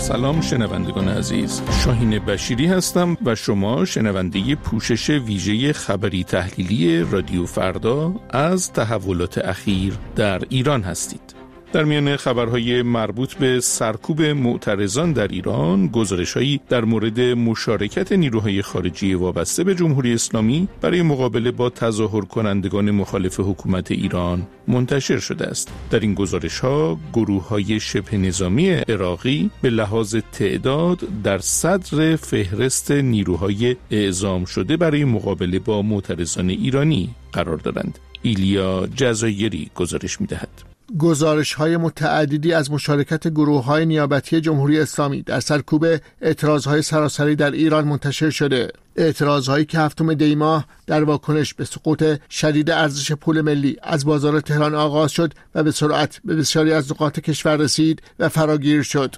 سلام شنوندگان عزیز، شاهین بشیری هستم و شما شنونده پوشش ویژه خبری تحلیلی رادیو فردا از تحولات اخیر در ایران هستید. در میان خبرهای مربوط به سرکوب معترضان در ایران، گزارش‌هایی در مورد مشارکت نیروهای خارجی وابسته به جمهوری اسلامی برای مقابله با تظاهر کنندگان مخالف حکومت ایران منتشر شده است. در این گزارش‌ها گروه‌های شبه نظامی عراقی به لحاظ تعداد در صدر فهرست نیروهای اعزام شده برای مقابله با معترضان ایرانی قرار دارند. ایلیا جزایری گزارش می‌دهد. گزارش‌های متعددی از مشارکت گروه‌های نیابتی جمهوری اسلامی در سرکوب اعتراض‌های سراسری در ایران منتشر شده. اعتراض‌هایی که هفتم دی ماه در واکنش به سقوط شدید ارزش پول ملی از بازار تهران آغاز شد و به سرعت به بسیاری از نقاط کشور رسید و فراگیر شد.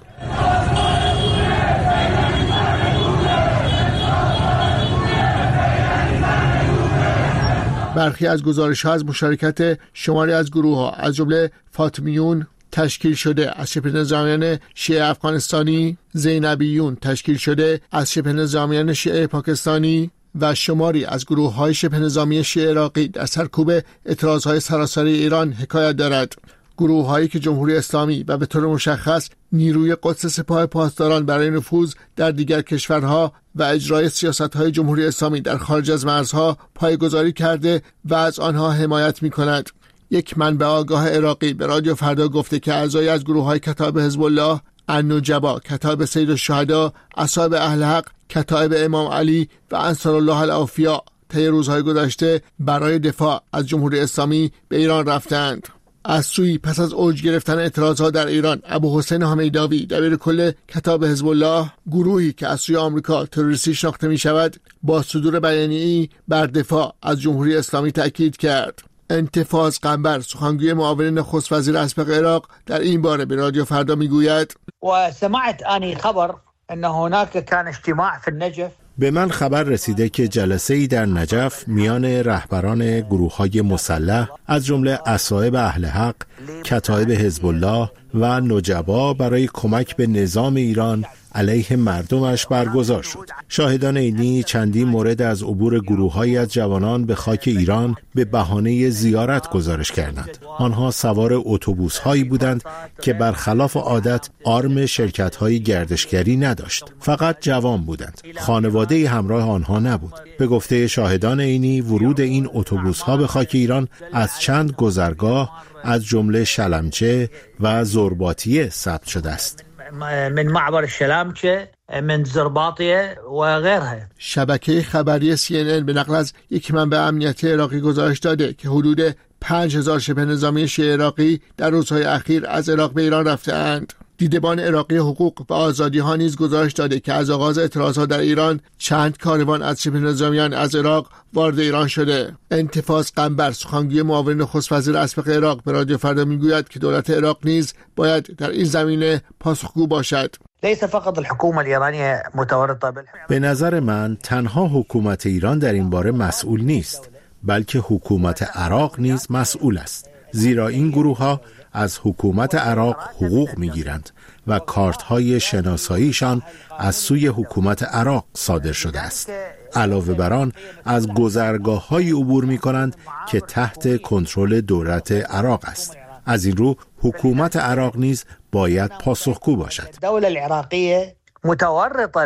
برخی از گزارش‌ها از مشارکت شماری از گروه‌ها از جمله فاطمیون تشکیل شده از شبه نظامیان شیعه افغانستانی، زینبیون تشکیل شده از شبه نظامیان شیعه پاکستانی و شماری از گروه‌های شبه نظامی شیعه عراقی در سرکوب اعتراض‌های سراسری ایران حکایت دارد. گروه‌هایی که جمهوری اسلامی و به طور مشخص نیروی قدس سپاه پاسداران برای نفوذ در دیگر کشورها و اجرای سیاست‌های جمهوری اسلامی در خارج از مرزها پایه‌گذاری کرده و از آنها حمایت می‌کند. یک منبع آگاه عراقی به رادیو فردا گفته که اعضای از گروه‌های کتایب حزب الله، النجبا، کتایب سید الشهدا، اصحاب اهل حق، کتایب امام علی و انصار الله الاوفیا طی روزهای گذشته برای دفاع از جمهوری اسلامی به ایران رفتند. از سوی پس از اوج گرفتن اعتراضها در ایران، ابوحسین حمیداوی دبیر کل کتایب حزب الله، گروهی که از سوی آمریکا تروریستی شناخته می شود، با صدور بیانیه‌ای بر دفاع از جمهوری اسلامی تأکید کرد. انتفاض قنبر، سخنگوی معاون نخست وزیر اسبق عراق، در این باره به رادیو فردا میگوید: و سمعت آنی خبر ان هناك كان اجتماع في النجف. به من خبر رسیده که جلسه‌ای در نجف میان رهبران گروه‌های مسلح از جمله اصحاب اهل حق، کتایب حزب الله و نجبا برای کمک به نظام ایران علیه مردمش برگزار شد. شاهدان عینی چندین مورد از عبور گروه‌هایی از جوانان به خاک ایران به بهانه زیارت گزارش کردند. آنها سوار اتوبوس‌هایی بودند که برخلاف عادت آرم شرکت‌های گردشگری نداشت. فقط جوان بودند. خانواده همراه آنها نبود. به گفته شاهدان عینی، ورود این اتوبوس‌ها به خاک ایران از چند گذرگاه از جمله شلمچه و زرباطیه ثبت شده است. من معبر الشلامچه، من زرباطیه و غیرها. شبکه خبری CNN به نقل از یک منبع امنیتی عراقی گزارش داده که حدود 5000 شبه نظامی شیعه عراقی در روزهای اخیر از عراق به ایران رفته‌اند. دیدبان عراقی حقوق و آزادی ها نیز گزارش داده که از آغاز اعتراضات در ایران چند کاروان از شبه نظامیان از عراق وارد ایران شده. انتفاض قنبر، سخنگوی معاون نخست وزیر اسبق عراق، به رادیو فردا میگوید که دولت عراق نیز باید در این زمینه پاسخگو باشد. ليس فقط الحكومة الإيرانية متورطة به نظر من تنها حکومت ایران در این باره مسئول نیست، بلکه حکومت عراق نیز مسئول است، زیرا این گروه‌ها از حکومت عراق حقوق می‌گیرند و کارت‌های شناساییشان از سوی حکومت عراق صادر شده است. علاوه بر آن از گذرگاه‌های عبور می‌کنند که تحت کنترل دولت عراق است. از این رو حکومت عراق نیز باید پاسخگو باشد. الدولة العراقية متورطة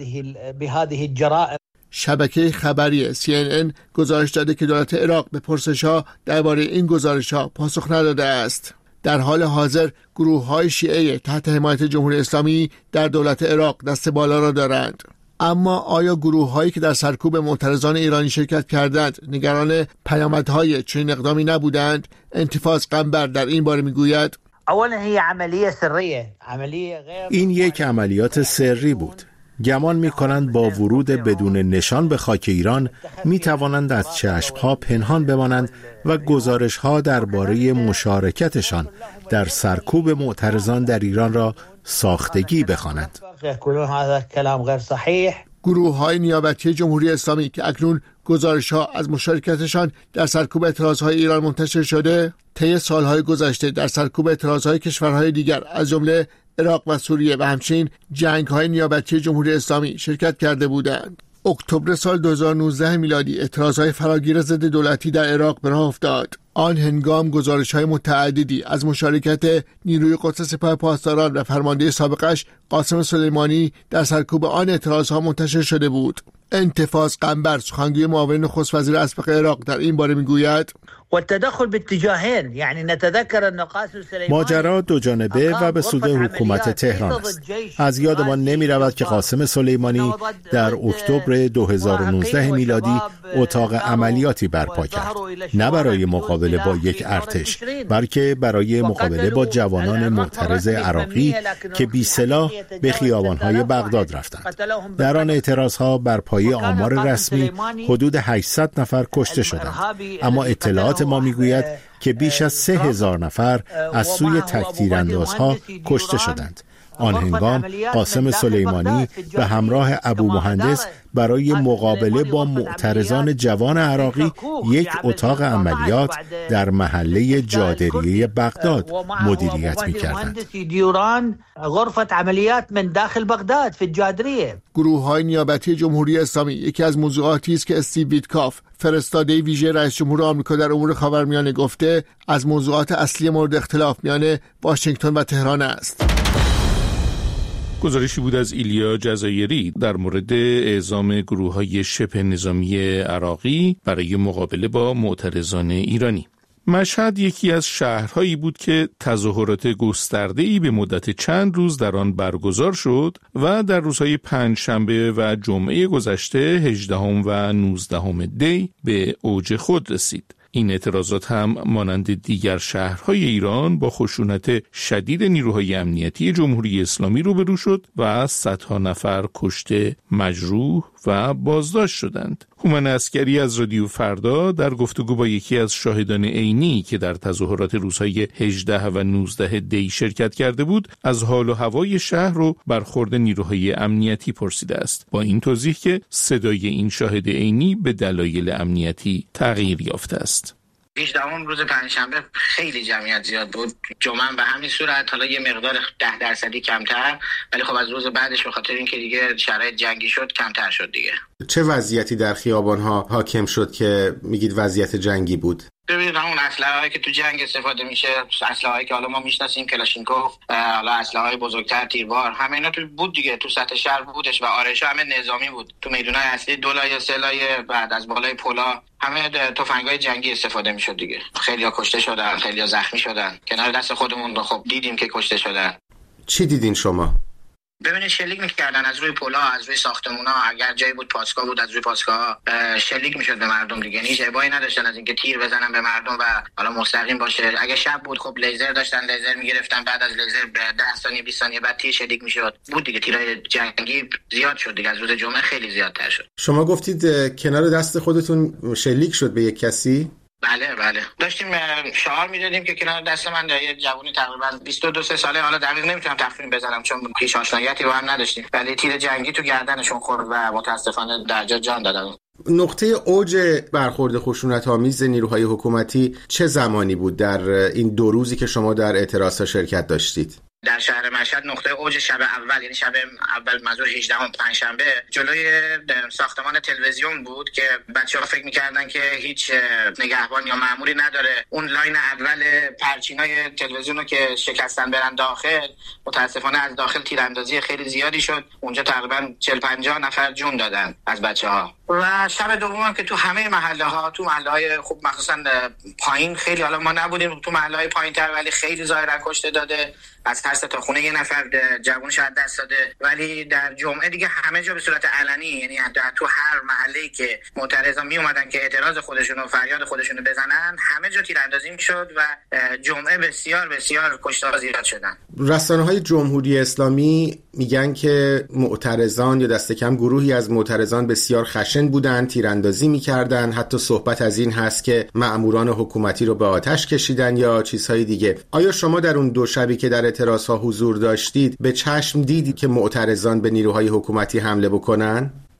بهذه الجرائم. شبکه خبری CNN گزارش داده که دولت عراق به پرسش‌ها درباره این گزارش‌ها پاسخ نداده است. در حال حاضر گروه‌های شیعه تحت حمایت جمهوری اسلامی در دولت عراق دست بالا را دارند. اما آیا گروه‌هایی که در سرکوب معترضان ایرانی شرکت کردند نگران پیامدهای چنین اقدامی نبودند؟ انتفاض قنبر در این باره میگوید: اولا هي عملیه سریه، این یک عملیات سری بود. گمان می‌کنند با ورود بدون نشان به خاک ایران می‌توانند از چشم‌ها پنهان بمانند و گزارش‌ها درباره مشارکتشان در سرکوب معترضان در ایران را ساختگی بخوانند. گروه‌های نیابتی جمهوری اسلامی که اکنون گزارش‌ها از مشارکتشان در سرکوب اعتراض‌های ایران منتشر شده، طی سال‌های گذشته در سرکوب اعتراض‌های کشورهای دیگر از جمله عراق و سوریه و همچنین جنگ‌های نیابتی جمهوری اسلامی شرکت کرده بودند. اکتبر سال 2019 میلادی اعتراضهای فراگیر ضد دولتی در عراق به راه افتاد. آن هنگام گزارش‌های متعددی از مشارکت نیروی قدس سپاه پاسداران و فرمانده سابقش قاسم سلیمانی در سرکوب آن اعتراضها منتشر شده بود. انتفاض قنبر سخنگوی معاون نخست وزیر اسبق عراق در این باره میگوید والتدخل باتجاهين يعني نتذكر ان قاسم سلیمانی ماجرا دو جانبه و به سود حکومت تهران است. از یادمان نمی رود که قاسم سلیمانی در اکتبر 2019 میلادی اتاق عملیاتی برپا کرد، نه برای مقابله با یک ارتش بلکه برای مقابله با جوانان معترض عراقی که بی سلاح به خیابان‌های بغداد رفتند. در آن اعتراضها بر پایه آمار رسمی حدود 800 نفر کشته شدند، اما اطلاعات ما میگوید که بیش از 3000 نفر از سوی تک‌تیراندازها کشته شدند. آن هنگام قاسم سلیمانی به همراه ابو مهندس برای مقابله با معترضان جوان عراقی یک اتاق عملیات در محله جادریه بغداد مدیریت می‌کردند. غرفه عملیات من داخل بغداد فی الجادریه. گروه‌های نیابتی جمهوری اسلامی یکی از موضوعاتی است که استیو ویتکاف، فرستاده ویژه رئیس جمهور آمریکا در امور خاورمیانه، گفته از موضوعات اصلی مورد اختلاف میان واشنگتن و تهران است. گزارشی بود از ایلیا جزایری در مورد اعزام گروه‌های شبه نظامی عراقی برای مقابله با معترضان ایرانی. مشهد یکی از شهرهایی بود که تظاهرات گسترده‌ای به مدت چند روز در آن برگزار شد و در روزهای پنجشنبه و جمعه گذشته 18 و 19 دی به اوج خود رسید. این اعتراضات هم مانند دیگر شهرهای ایران با خشونت شدید نیروهای امنیتی جمهوری اسلامی روبرو شد و صدها نفر کشته، مجروح و بازداشت شدند. هومن عسکری از رادیو فردا در گفتگو با یکی از شاهدان عینی که در تظاهرات روزهای 18 و 19 دی شرکت کرده بود، از حال و هوای شهر و برخورد نیروهای امنیتی پرسیده است، با این توضیح که صدای این شاهد عینی به دلایل امنیتی تغییر یافته است. 18 روز پنجشنبه خیلی جمعیت زیاد بود، جمعه به همین صورت، حالا یه مقدار 10% کمتر، ولی خب از روز بعدش به خاطر اینکه دیگه شرایط جنگی شد کمتر شد دیگه. چه وضعیتی در خیابان‌ها حاکم شد که میگید وضعیت جنگی بود؟ ببینید همون اسلحه‌ای که تو جنگ استفاده میشه، اسلحه‌ای که حالا ما میشناسیم، کلاشینکوف، حالا اسلحه‌های بزرگتر، تیربار، همه اینا تو بود دیگه، تو سطح شهر بودش و آرایش‌ها همه نظامی بود. تو میدون‌های اصلی دولای سلای بعد از بالای پلا همه تفنگ‌های جنگی استفاده میشد دیگه. خیلی‌ها کشته شدن، خیلی‌ها زخمی شدن. کنار دست خودمون خب دیدیم که کشته شدن. چی دیدین شما؟ ببینید شلیک میکردن از روی پلا، از روی ساختمونا، اگر جایی بود پاسگاه بود از روی پاسگاه شلیک میشد به مردم دیگه. هیچ ابایی نداشتن از اینکه تیر بزنن به مردم و حالا مستقیم باشه. اگه شب بود خب لیزر داشتن، لیزر میگرفتن، بعد از لیزر 10 ثانیه 20 ثانیه بعد تیر شلیک میشد. بود دیگه، تیرای جنگی زیاد شد دیگه، از روز جمعه خیلی زیادتر شد. شما گفتید کنار دست خودتون شلیک شد به یک کسی؟ بله داشتیم شعار میدادیم که کنار دست من یه جوونی تقریبا 22-23 ساله، حالا دقیق نمیتونم تخمین بزنم چون هیچ آشنایتی با هم نداشتیم، ولی تیر جنگی تو گردنشون خورد و متاسفانه در جا جان دادن. نقطه اوج برخورد خشونت‌آمیز نیروهای حکومتی چه زمانی بود در این 2 روزی که شما در اعتراضات شرکت داشتید؟ در شهر مشهد نقطه اوج شب اول، یعنی شب اول منظور 18 پنجشنبه، جلوی ساختمان تلویزیون بود که بچه‌ها فکر می‌کردن که هیچ نگهبان یا مأموری نداره. اون لاین اول پرچینای تلویزیون رو که شکستن برن داخل، متاسفانه از داخل تیراندازی خیلی زیادی شد. اونجا تقریبا 40-50 نفر جون دادن از بچه‌ها. و شب دوم که تو همه محله‌ها، تو محله‌های خوب مخصوصا پایین، خیلی حالا ما نبودیم تو محله‌های پایین‌تر، ولی خیلی ظاهرا کشته داده، از هر سه تا خونه یه نفر جوون شاید دست داده. ولی در جمعه دیگه همه جا به صورت علنی، یعنی تو هر محله‌ای که معترضان می اومدن که اعتراض خودشون و فریاد خودشون رو بزنن، همه جا تیراندازی میشد و جمعه بسیار بسیار کشته‌ها زیاد شدن. رسانه‌های جمهوری اسلامی میگن که معترضان یا دست کم گروهی از معترضان بسیار خشن بودن، تیراندازی میکردن، حتی صحبت از این هست که مأموران حکومتی رو به آتش کشیدن یا چیزهای دیگه. آیا شما در اون 2 شبی که در اعتراضها حضور داشتید به چشم دیدید که معترضان به نیروهای حکومتی حمله بکنن؟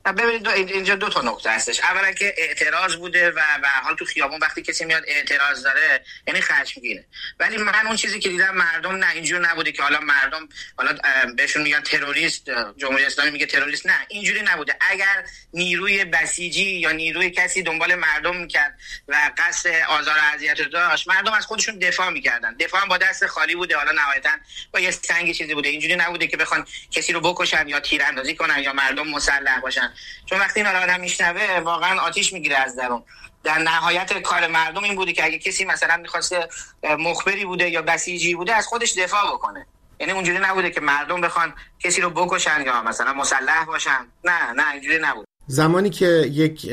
ببینید اینجا دو تا نکته هستش. اولا که اعتراض بوده و به هر حال تو خیابون وقتی کسی میاد اعتراض داره یعنی خشمگینه، ولی من اون چیزی که دیدم مردم نه اینجور نبوده که حالا مردم حالا بهشون میگن تروریست، جمهوری اسلامی میگه تروریست، نه اینجوری نبوده. اگر نیروی بسیجی یا نیروی کسی دنبال مردم میکرد و قصد آزار و اذیت داشت، مردم از خودشون دفاع میکردن. دفاع هم با دست خالی بوده، حالا نهایتا با یه سنگ چیزی بوده. اینجوری نبوده که بخوان کسی رو بکشن یا تیراندازی کنن یا مردم مسلح باشن، چون وقتی اینا رو آدم میشنوه واقعا آتیش میگیره از درون. در نهایت کار مردم این بوده که اگه کسی مثلا می‌خواسته مخبری بوده یا بسیجی بوده از خودش دفاع بکنه، یعنی اونجوری نبوده که مردم بخوان کسی رو بکشن یا مثلا مسلح باشن، نه اینجوری نبوده. زمانی که یک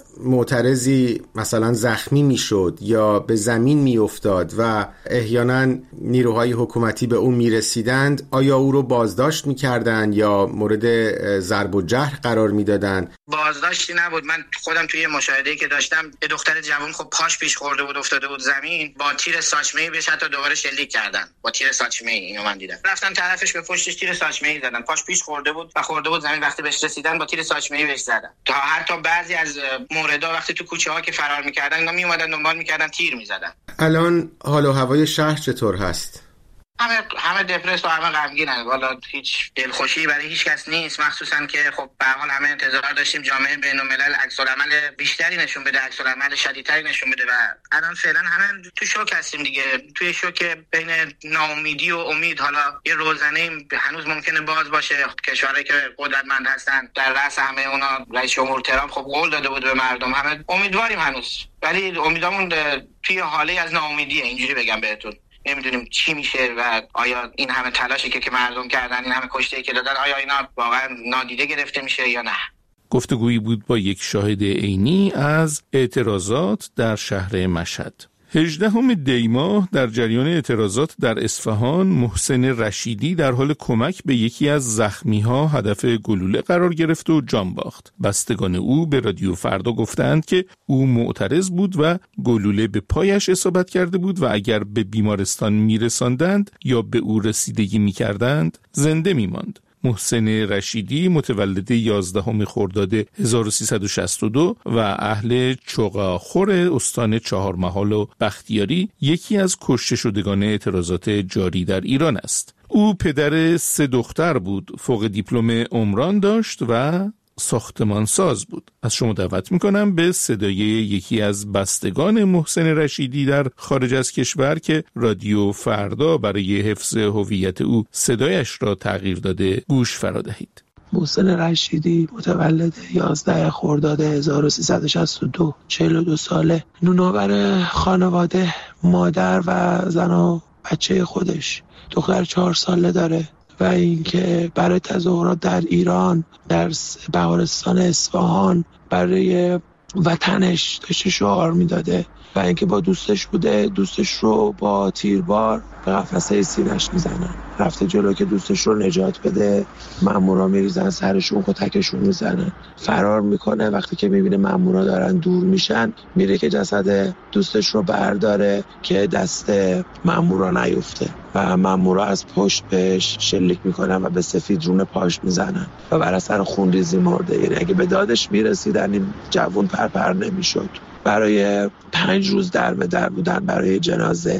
معترضی مثلا زخمی میشد یا به زمین میافتاد و احیانا نیروهای حکومتی به او میرسیدند، آیا او رو بازداشت میکردند یا مورد ضرب و جرح قرار میدادند؟ بازداشتی نبود. من خودم توی مشاهده‌ای که داشتم یه دختر جوان خب پاش پیش خورده بود، افتاده بود زمین، با تیر ساچمه‌ای بهش حتی دوباره شلیک کردن با تیر ساچمه‌ای. اینو من دیدم، رفتن طرفش به پشتش تیر ساچمه‌ای زدن، پاش پیش خورده بود و خورده بود زمین. وقتی بهش رسیدن با تیر ساچمه‌ای بهش زدن. تا حتی بعضی از موردا وقتی تو کوچه‌ها که فرار می‌کردن اینا میومدن دنبال می‌کردن، تیر می‌زدن. الان حال و هوای شهر چطور هست؟ همه دپرس و همه غمگینن. والا هیچ دلخوشی برای هیچ کس نیست، مخصوصا که خب به هر حال همه انتظار داشتیم جامعه بین‌الملل عکس‌العمل بیشتری نشون بده، عکس‌العمل شدیدتری نشون بده و الان فعلا همه تو شوک هستیم دیگه، توی شوک بین ناامیدی و امید. حالا یه روزنه هنوز ممکنه باز باشه. کشورهایی که قدرتمند هستن در رأس همه اونا رئیس جمهور ترامپ خب قول داده بود به مردم، همه امیدواریم هنوز، ولی امیدامون توی حاله از ناامیدیه. اینجوری بگم بهتون، نمیدونیم چی میشه و آیا این همه تلاشی که مردم کردن، این همه کشته‌ای که دادن، آیا اینا واقعا نادیده گرفته میشه یا نه. گفتگویی بود با یک شاهد عینی از اعتراضات در شهر مشهد. 18 دی ماه در جریان اعتراضات در اصفهان، محسن رشیدی در حال کمک به یکی از زخمی‌ها هدف گلوله قرار گرفت و جان باخت. بستگان او به رادیو فردا گفتند که او معترض بود و گلوله به پایش اصابت کرده بود و اگر به بیمارستان میرساندند یا به او رسیدگی میکردند زنده میماند. محسن رشیدی متولد 11 خرداد 1362 و اهل چغاخور استان چهارمحال و بختیاری یکی از کشته شدگان اعتراضات جاری در ایران است. او پدر 3 دختر بود، فوق دیپلم عمران داشت و ساختمانساز بود. از شما دعوت میکنم به صدای یکی از بستگان محسن رشیدی در خارج از کشور که رادیو فردا برای حفظ هویت او صدایش را تغییر داده گوش فرا دهید. محسن رشیدی متولد 11 خرداد 1362، 42 ساله، نونآور خانواده، مادر و زن و بچه خودش، دختر 4 ساله داره و اینکه برای تظاهرات در ایران در بهارستان اصفهان برای وطنش داشته شعار میداده و اینکه با دوستش بوده، دوستش رو با تیربار به قفسه سینه‌اش میزنن. رفته جلو که دوستش رو نجات بده، مامورا میریزن سرشون، کتکشون میزنن، فرار میکنه. وقتی که میبینه مامورا دارن دور میشن، میره که جسد دوستش رو برداره که دست مامورا نیفته و مامورا از پشت بهش شلیک میکنن و به سفید رون پاش میزنن و بر اثر خونریزی مرده. یعنی اگه به دادش میرسیدن این جوون پرپر نمیشد. برای 5 روز در بودن برای جنازه،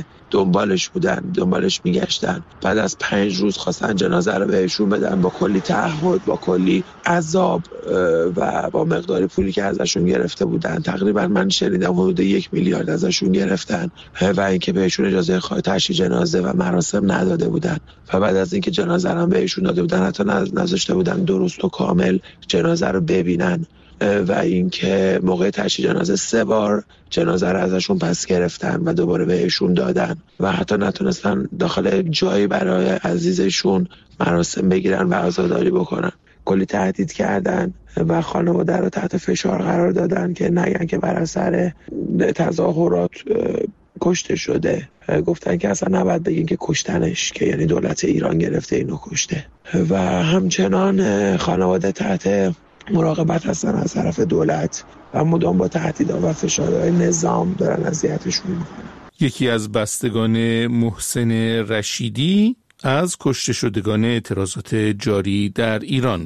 دنبالش میگشتن. بعد از 5 روز خواستن جنازه رو بهشون بدن با کلی تعهد، با کلی عذاب و با مقدار پولی که ازشون گرفته بودن. تقریبا من شنیدم حدود 1 میلیارد ازشون گرفتن و اینکه بهشون اجازه تشییع جنازه و مراسم نداده بودن و بعد از اینکه جنازه رو بهشون داده بودن حتی نذاشته بودن درست و کامل جنازه رو ببینن و اینکه موقع تشییع جنازه 3 بار جنازه رو ازشون پس گرفتن و دوباره بهشون دادن و حتی نتونستن داخل جایی برای عزیزشون مراسم بگیرن و عزاداری بکنن. کلی تهدید کردن و خانواده رو تحت فشار قرار دادن که نگن که بر اثر تظاهرات کشته شده. گفتن که اصلا نباید بگین که کشتنش، که یعنی دولت ایران گرفته اینو کشته. و همچنان خانواده تحت مراقبت هستن از طرف دولت و مدام با تهدیدها و فشارهای نظام دارن اذیتشون میکنن. یکی از بستگان محسن رشیدی از کشته شدگان اعتراضات جاری در ایران بود.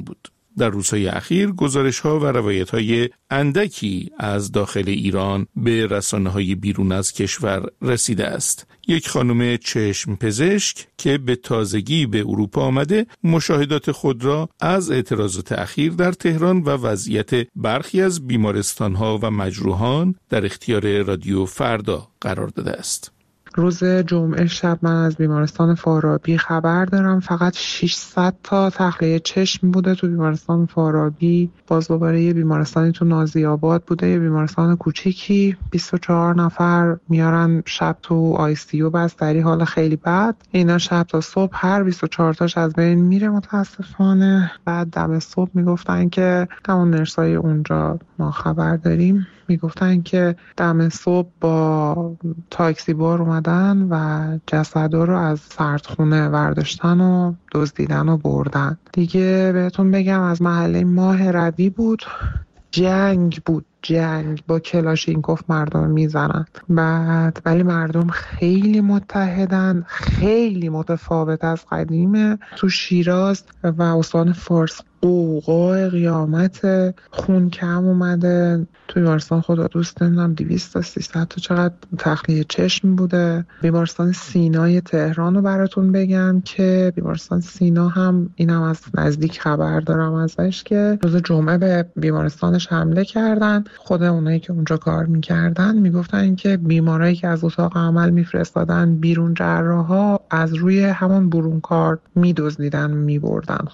در روزهای اخیر گزارش‌ها و روایت‌های اندکی از داخل ایران به رسانه‌های بیرون از کشور رسیده است. یک خانم چشم پزشک که به تازگی به اروپا آمده مشاهدات خود را از اعتراضات اخیر در تهران و وضعیت برخی از بیمارستان‌ها و مجروحان در اختیار رادیو فردا قرار داده است. روز جمعه شب من از بیمارستان فارابی خبر دارم. فقط 600 تا تخلیه چشم بوده تو بیمارستان فارابی. باز دوباره یه بیمارستانی تو نازی‌آباد بوده، یه بیمارستان کوچیکی. 24 نفر میارن شب تو ICU بستری، حال خیلی بد. اینا شب تا صبح هر 24 تاش از بین میره متاسفانه. بعد دم صبح میگفتن که همون نرسای اونجا ما خبر داریم، میگفتن که دم صبح با تاکسی بار اومدن و جسدا رو از سردخونه ورداشتن و دزدیدن و بردن. دیگه بهتون بگم از محله ماه روی بود، جنگ با کلاشینکوف مردم میزنن. بعد ولی مردم خیلی متحدن، خیلی متفاوت از قدیمه. تو شیراز و استان فارس قوقای قیامت، خون کم اومده. تو بیمارستان خدا دوست نمیدونم 200 تا 300 تا چقدر تخلیه چشم بوده. بیمارستان سینای تهران رو براتون بگم که بیمارستان سینا هم اینم از نزدیک خبر دارم ازش که روز جمعه به بیمارستانش حمله کردن. خود اونایی که اونجا کار میکردن میگفتن که بیمارایی که از اتاق عمل میفرستادن بیرون جراحا از روی همون برون کار میدزدیدن میبردن.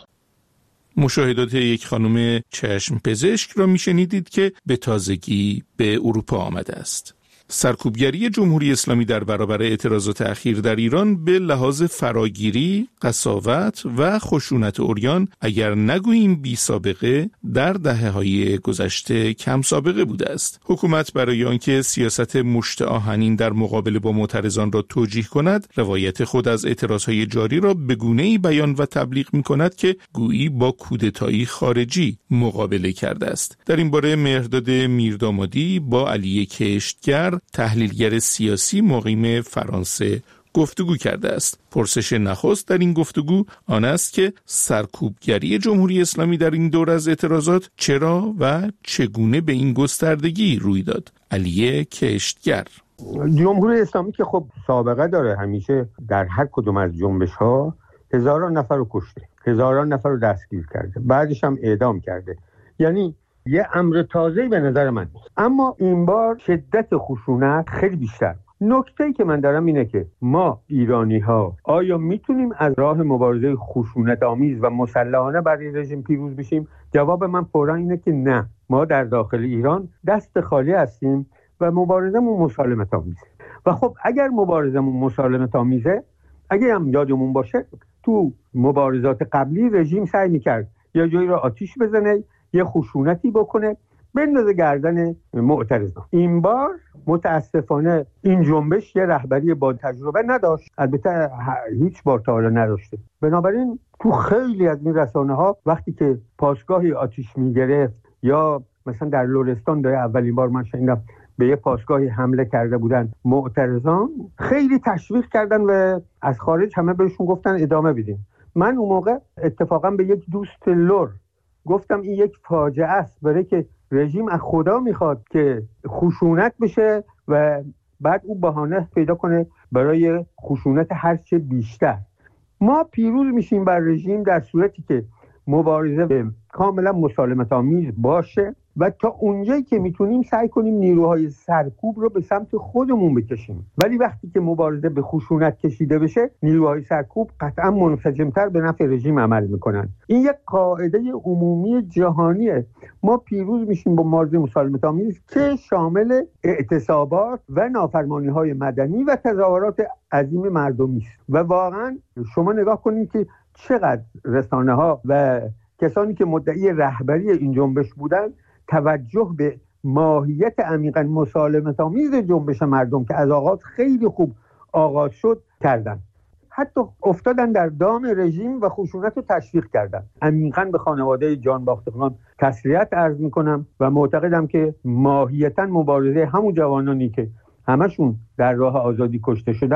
مشاهدات یک خانم چشم پزشک را میشنیدید که به تازگی به اروپا آمده است. سرکوبگری جمهوری اسلامی در برابر اعتراضات اخیر در ایران به لحاظ فراگیری، قساوت و خشونت عریان اگر نگوییم بی سابقه در دهه‌های گذشته کم سابقه بوده است. حکومت برای آنکه سیاست مشت آهنین در مقابله با معترضان را توجیه کند، روایت خود از اعتراضهای جاری را به گونه‌ای بیان و تبلیغ می‌کند که گویی با کودتایی خارجی مقابله کرده است. در این باره مهرداد میردامادی با علی کشتگر، تحلیلگر سیاسی مقیم فرانسه، گفتگو کرده است. پرسش نخست در این گفتگو آن است که سرکوبگری جمهوری اسلامی در این دور از اعتراضات چرا و چگونه به این گستردگی روی داد. علی کشتگر: جمهوری اسلامی که خب سابقه داره، همیشه در هر کدوم از جنبش‌ها هزاران نفر رو کشته، هزاران نفر رو دستگیر کرده، بعدش هم اعدام کرده. یعنی یه امر تازه‌ای به نظر من نیست. اما این بار شدت خشونت خیلی بیشتر. نکته‌ای که من دارم اینه که ما ایرانی‌ها آیا میتونیم از راه مبارزه خشونت آمیز و مسلحانه برای رژیم پیروز بشیم؟ جواب من فوراً اینه که نه. ما در داخل ایران دست خالی هستیم و مبارزمون مسالمت آمیزه. و خب اگر مبارزمون مسالمت آمیزه، اگر هم یادمون باشه تو مبارزات قبلی رژیم سعی می‌کرد یا جایی رو آتیش بزنه، یه خشونتی بکنه، بندازه گردن معترضان. این بار متاسفانه این جنبش یه رهبری با تجربه نداشت، البته هیچ بار تا حالا نداشته. بنابراین تو خیلی از این رسانه‌ها وقتی که پاسگاهی آتیش میگرفت یا مثلا در لرستان داره اولین بار من شنیدم به یه پاسگاهی حمله کرده بودن معترضان، خیلی تشویق کردن و از خارج همه بهشون گفتن ادامه بدین. من اون موقع اتفاقا به یک دوست لر گفتم این یک فاجعه است، برای که رژیم از خدا میخواد که خشونت بشه و بعد او بهانه پیدا کنه برای خشونت هرچه بیشتر. ما پیروز میشیم بر رژیم در صورتی که مبارزه کاملا مسالمت آمیز باشه و تا اونجایی که میتونیم سعی کنیم نیروهای سرکوب رو به سمت خودمون بکشیم. ولی وقتی که مبارزه به خشونت کشیده بشه، نیروهای سرکوب قطعا منسجمتر به نفع رژیم عمل میکنن. این یک قاعده عمومی جهانیه. ما پیروز میشیم با مبارزه مسالمت آمیز که شامل اعتصابات و نافرمانی‌های مدنی و تظاهرات عظیم مردمی است. و واقعا شما نگاه کنید که چقدر رسانه‌ها و کسانی که مدعی رهبری این جنبش بودن توجه به ماهیت عمیقاً مسالمت‌آمیز جنبش مردم که از آغاز خیلی خوب آغاز شد کردن. حتی افتادن در دام رژیم و خشونت رو تشویق کردن. عمیقاً به خانواده جان باختگان تسلیت عرض میکنم و معتقدم که ماهیتاً مبارزه همون جوانانی که همشون در راه آزادی کشته شدن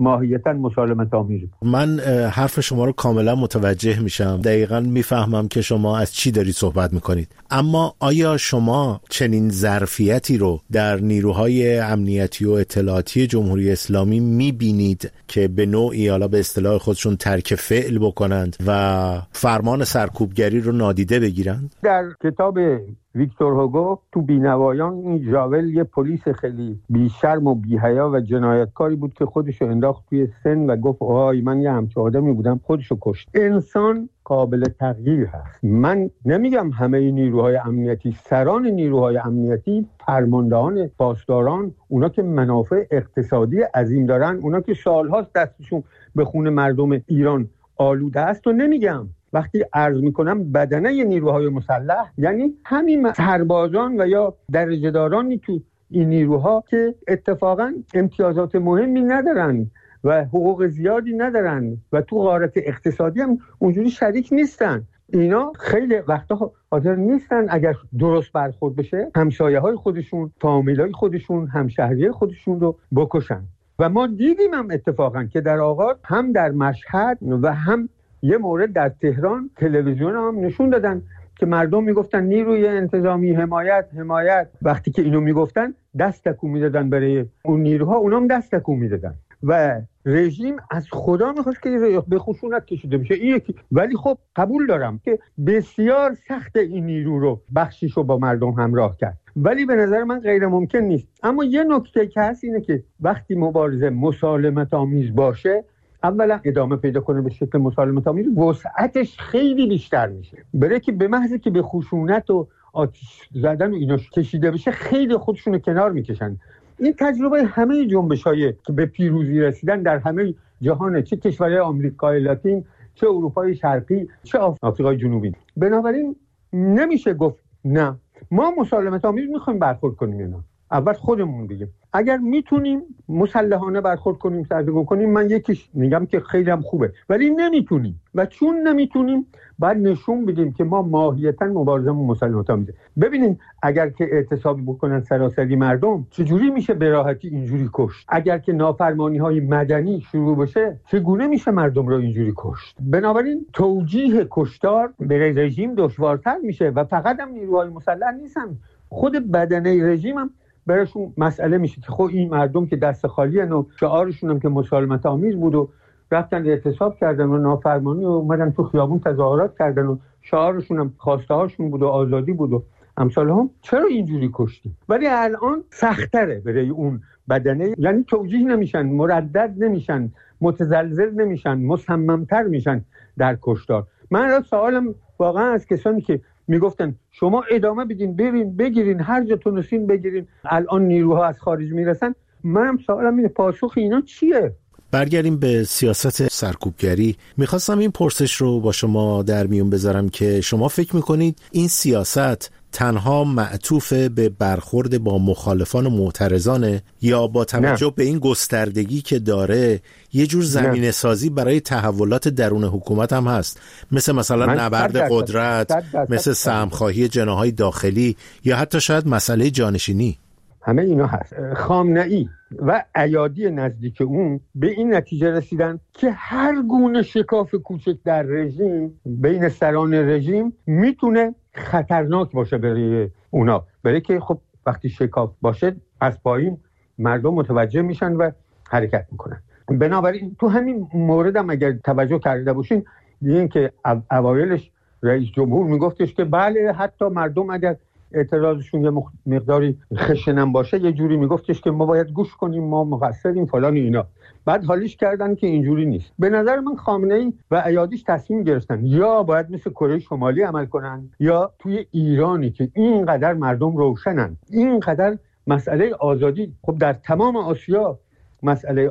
ماهیتاً مسالمت آمیز بود. من حرف شما رو کاملا متوجه میشم، دقیقاً میفهمم که شما از چی دارید صحبت میکنید، اما آیا شما چنین ظرفیتی رو در نیروهای امنیتی و اطلاعاتی جمهوری اسلامی میبینید که به نوعی حالا به اصطلاح خودشون ترک فعل بکنند و فرمان سرکوبگری رو نادیده بگیرند؟ در کتاب ویکتور هوگو تو بینوایان این ژاول یه پلیس خیلی بیشرم و بی‌حیا و جنایتکاری بود که خودشو انداخت توی سن و گفت آهای من یه همچه آدمی بودم، خودشو کشت. انسان قابل تغییر هست. من نمیگم همه نیروهای امنیتی، سران نیروهای امنیتی، فرماندهان، پاسداران، اونا که منافع اقتصادی عظیم دارن، اونا که سالهاست دستشون به خون مردم ایران آلوده است و نمیگم. وقتی عرض میکنم بدنه نیروهای مسلح یعنی همین سربازان و یا درجه‌دارانی تو این نیروها که اتفاقا امتیازات مهمی ندارن و حقوق زیادی ندارن و تو غارت اقتصادی هم اونجوری شریک نیستن. اینا خیلی وقتا حاضر نیستن اگر درست برخورد بشه همسایه‌های خودشون، فامیلای خودشون، همشهری خودشون رو بکشن. و ما دیدیم هم اتفاقا که در آغاز هم در مشهد و هم یه مورد در تهران تلویزیون هم نشون دادن که مردم میگفتن نیروی انتظامی حمایت. وقتی که اینو میگفتن دست تکون میدادن برای اون نیروها، اونا هم دست تکون میدادن و رژیم از خدا میخواست که به خشونت کشیده بشه. این یکی. ولی خب قبول دارم که بسیار سخت این نیرو رو بخشیش رو با مردم همراه کرد، ولی به نظر من غیر ممکن نیست. اما یه نکته که هست اینه که وقتی مبارزه مسالمت آمیز باشه، اولا ادامه پیدا کنه به شکل مسالمت آمیز، وسعتش خیلی بیشتر میشه. برای که به محض که به خشونت و آتش زدن و اینا کشیده بشه خیلی خودشونو کنار میکشن. این تجربه همه جنبش‌های که به پیروزی رسیدن در همه جهان، چه کشورهای آمریکای لاتین، چه اروپای شرقی، چه آفریقای جنوبی. بنابراین نمیشه گفت نه ما مسالمت آمیز میخوایم برخورد کنیم یا نه. اول خودمون بگیم اگر میتونیم مسلحانه برخورد کنیم، سرکوب کنیم، من یکیش میگم که خیلی هم خوبه، ولی نمیتونیم و چون نمیتونیم باید نشون بدیم که ما ماهیتاً مبارزمون مسلحانه آمیزه. ببینین اگر که اعتصابی بکنن سراسری مردم، چجوری میشه به راحتی اینجوری کشت؟ اگر که نافرمانی‌های مدنی شروع بشه، چگونه میشه مردم رو اینجوری کشت؟ بنابراین توجیه کشتار به رژیم دشوارتر میشه و فقط هم نیروهای مسلح نیستن، خود بدنه رژیم هم براشون مسئله میشه که خب این مردم که دست خالی هن و شعارشون هم که مسالمت آمیز بود و رفتن اعتصاب کردن و نافرمانی و اومدن تو خیابون تظاهرات کردن و شعارشون هم خواسته هاشون بود و آزادی بود و امثال هم، چرا اینجوری کشتیم؟ ولی الان سختره برای اون بدنه، یعنی توجیه نمیشن، مردد نمیشن، متزلزل نمیشن، مصممتر میشن در کشتار. من را سوالم واقعا از کسانی که میگفتن شما ادامه بدین، برین بگیرین، هر جا تونستین بگیرین، الان نیروها از خارج میرسن، منم سوالم اینه پاسخ اینا چیه؟ برگردیم به سیاست سرکوبگری. میخواستم این پرسش رو با شما در میون بذارم که شما فکر میکنید این سیاست تنها معطوف به برخورد با مخالفان و معترضانه یا با توجه به این گستردگی که داره یه جور زمینه سازی برای تحولات درون حکومت هم هست، مثلا نبرد قدرت، مثل سهمخواهی جناح‌های داخلی یا حتی شاید مسئله جانشینی؟ همه اینا هست. خامنه‌ای و ایادی نزدیک اون به این نتیجه رسیدن که هر گونه شکاف کوچک در رژیم بین سران رژیم میتونه خطرناک باشه برای اونا، برای که خب وقتی شکاف باشه از پایین مردم متوجه میشن و حرکت میکنن. بنابراین تو همین مورد هم اگر توجه کرده باشین دیدین که اوایلش رئیس جمهور میگفتش که بله حتی مردم اگر اعتراضشون یه مقداری خشنم باشه یه جوری میگفتش که ما باید گوش کنیم، ما مقصریم فلان اینا. بعد حالیش کردن که اینجوری نیست. به نظر من خامنه‌ای و ایادیش تصمیم گرفتن یا باید مثل کره شمالی عمل کنن یا توی ایرانی که اینقدر مردم روشنن، اینقدر مسئله آزادی، خب در تمام آسیا مسئله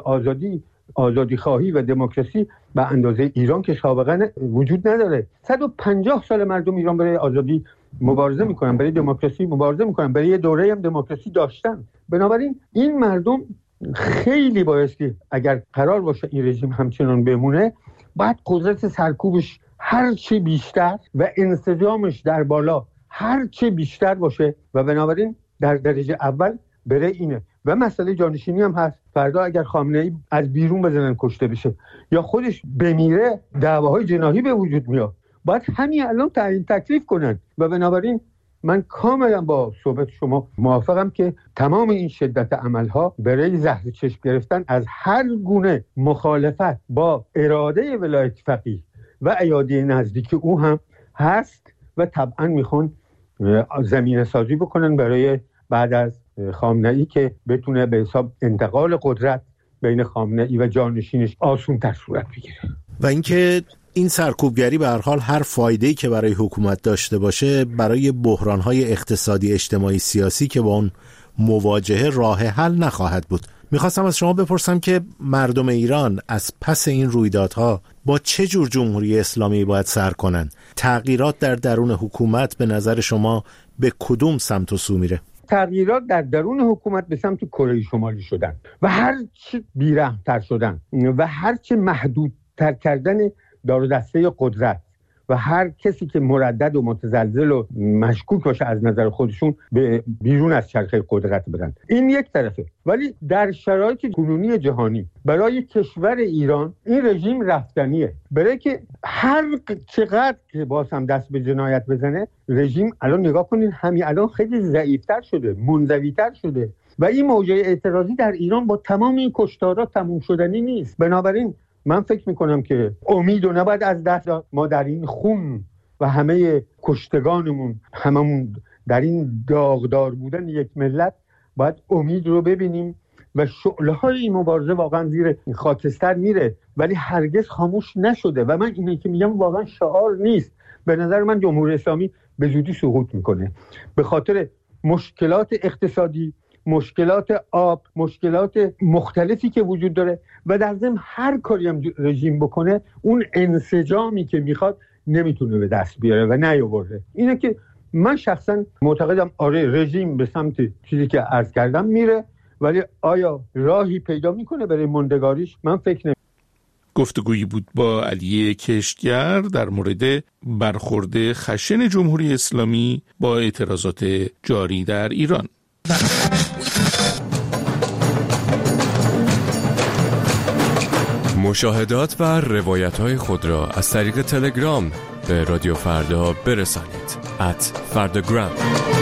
آزادی خواهی و دموکراسی به اندازه ایران که سابقا وجود نداره. 150 سال مردم ایران برای آزادی مبارزه میکنن، برای دموکراسی مبارزه میکنن، برای یه دوره هم دموکراسی داشتن. بنابراین این مردم خیلی بایستی اگر قرار باشه این رژیم همچنان بمونه باید قدرت سرکوبش هر چی بیشتر و انسجامش در بالا هر چی بیشتر باشه و بنابراین در درجه اول برای اینه. و مسئله جانشینی هم هست فردا اگر خامنه‌ای از بیرون بزنن کشته بشه یا خودش بمیره دعواهای جناحی به وجود میاد. باید همین الان تعیین تکلیف کنن و بنابراین من کاملا با صحبت شما موافقم که تمام این شدت عملها برای زهر چشم گرفتن از هر گونه مخالفت با اراده ولایت فقیه و ایادی نزدیک او هم هست و طبعا میخوان زمینه سازی بکنن برای بعد از خامنه‌ای که بتونه به حساب انتقال قدرت بین خامنه‌ای و جانشینش آسان‌تر صورت بگیره. و اینکه این سرکوبگری به هر حال هر فایده‌ای که برای حکومت داشته باشه برای بحران‌های اقتصادی، اجتماعی، سیاسی که با اون مواجهه راه حل نخواهد بود. میخواستم از شما بپرسم که مردم ایران از پس این رویدادها با چه جور جمهوری اسلامی باید سر کنن؟ تغییرات در درون حکومت به نظر شما به کدوم سمت و سو میره؟ تغییرات در درون حکومت به سمت کره شمالی شدن و هر چه بی‌رحم‌تر شدن و هر چه محدودتر کردن دار و دسته قدرت و هر کسی که مردد و متزلزل و مشکوک باشه از نظر خودشون به بیرون از چرخه قدرت برن. این یک طرفه. ولی در شرایط کنونی جهانی برای کشور ایران این رژیم رفتنیه. برای که هر چقدر که باز هم دست به جنایت بزنه رژیم الان نگاه کنین همین الان خیلی ضعیفتر شده، منزویتر شده و این موجه اعتراضی در ایران با تمام این کشتارها تموم شدنی نیست. بنابراین من فکر میکنم که امید و نباید از دست داد. ما در این خون و همه کشتگانمون هممون در این داغدار بودن یک ملت باید امید رو ببینیم و شعله‌های این مبارزه واقعا زیر خاکستر میره ولی هرگز خاموش نشده و من اینی که میگم واقعا شعار نیست. به نظر من جمهوری اسلامی به زودی سقوط میکنه به خاطر مشکلات اقتصادی، مشکلات آب، مشکلات مختلفی که وجود داره و در ضمن هر کاری هم رژیم بکنه اون انسجامی که میخواد نمیتونه به دست بیاره و نیاورده. اینه که من شخصا معتقدم آره رژیم به سمت چیزی که عرض کردم میره ولی آیا راهی پیدا میکنه برای موندگاریش؟ من فکر نمی‌کنم. گفتگویی بود با علی کشتگر در مورد برخورد خشن جمهوری اسلامی با اعتراضات جاری در ایران. مشاهدات و روایت‌های خود را از طریق تلگرام به رادیو فردا برسانید @فرdagram.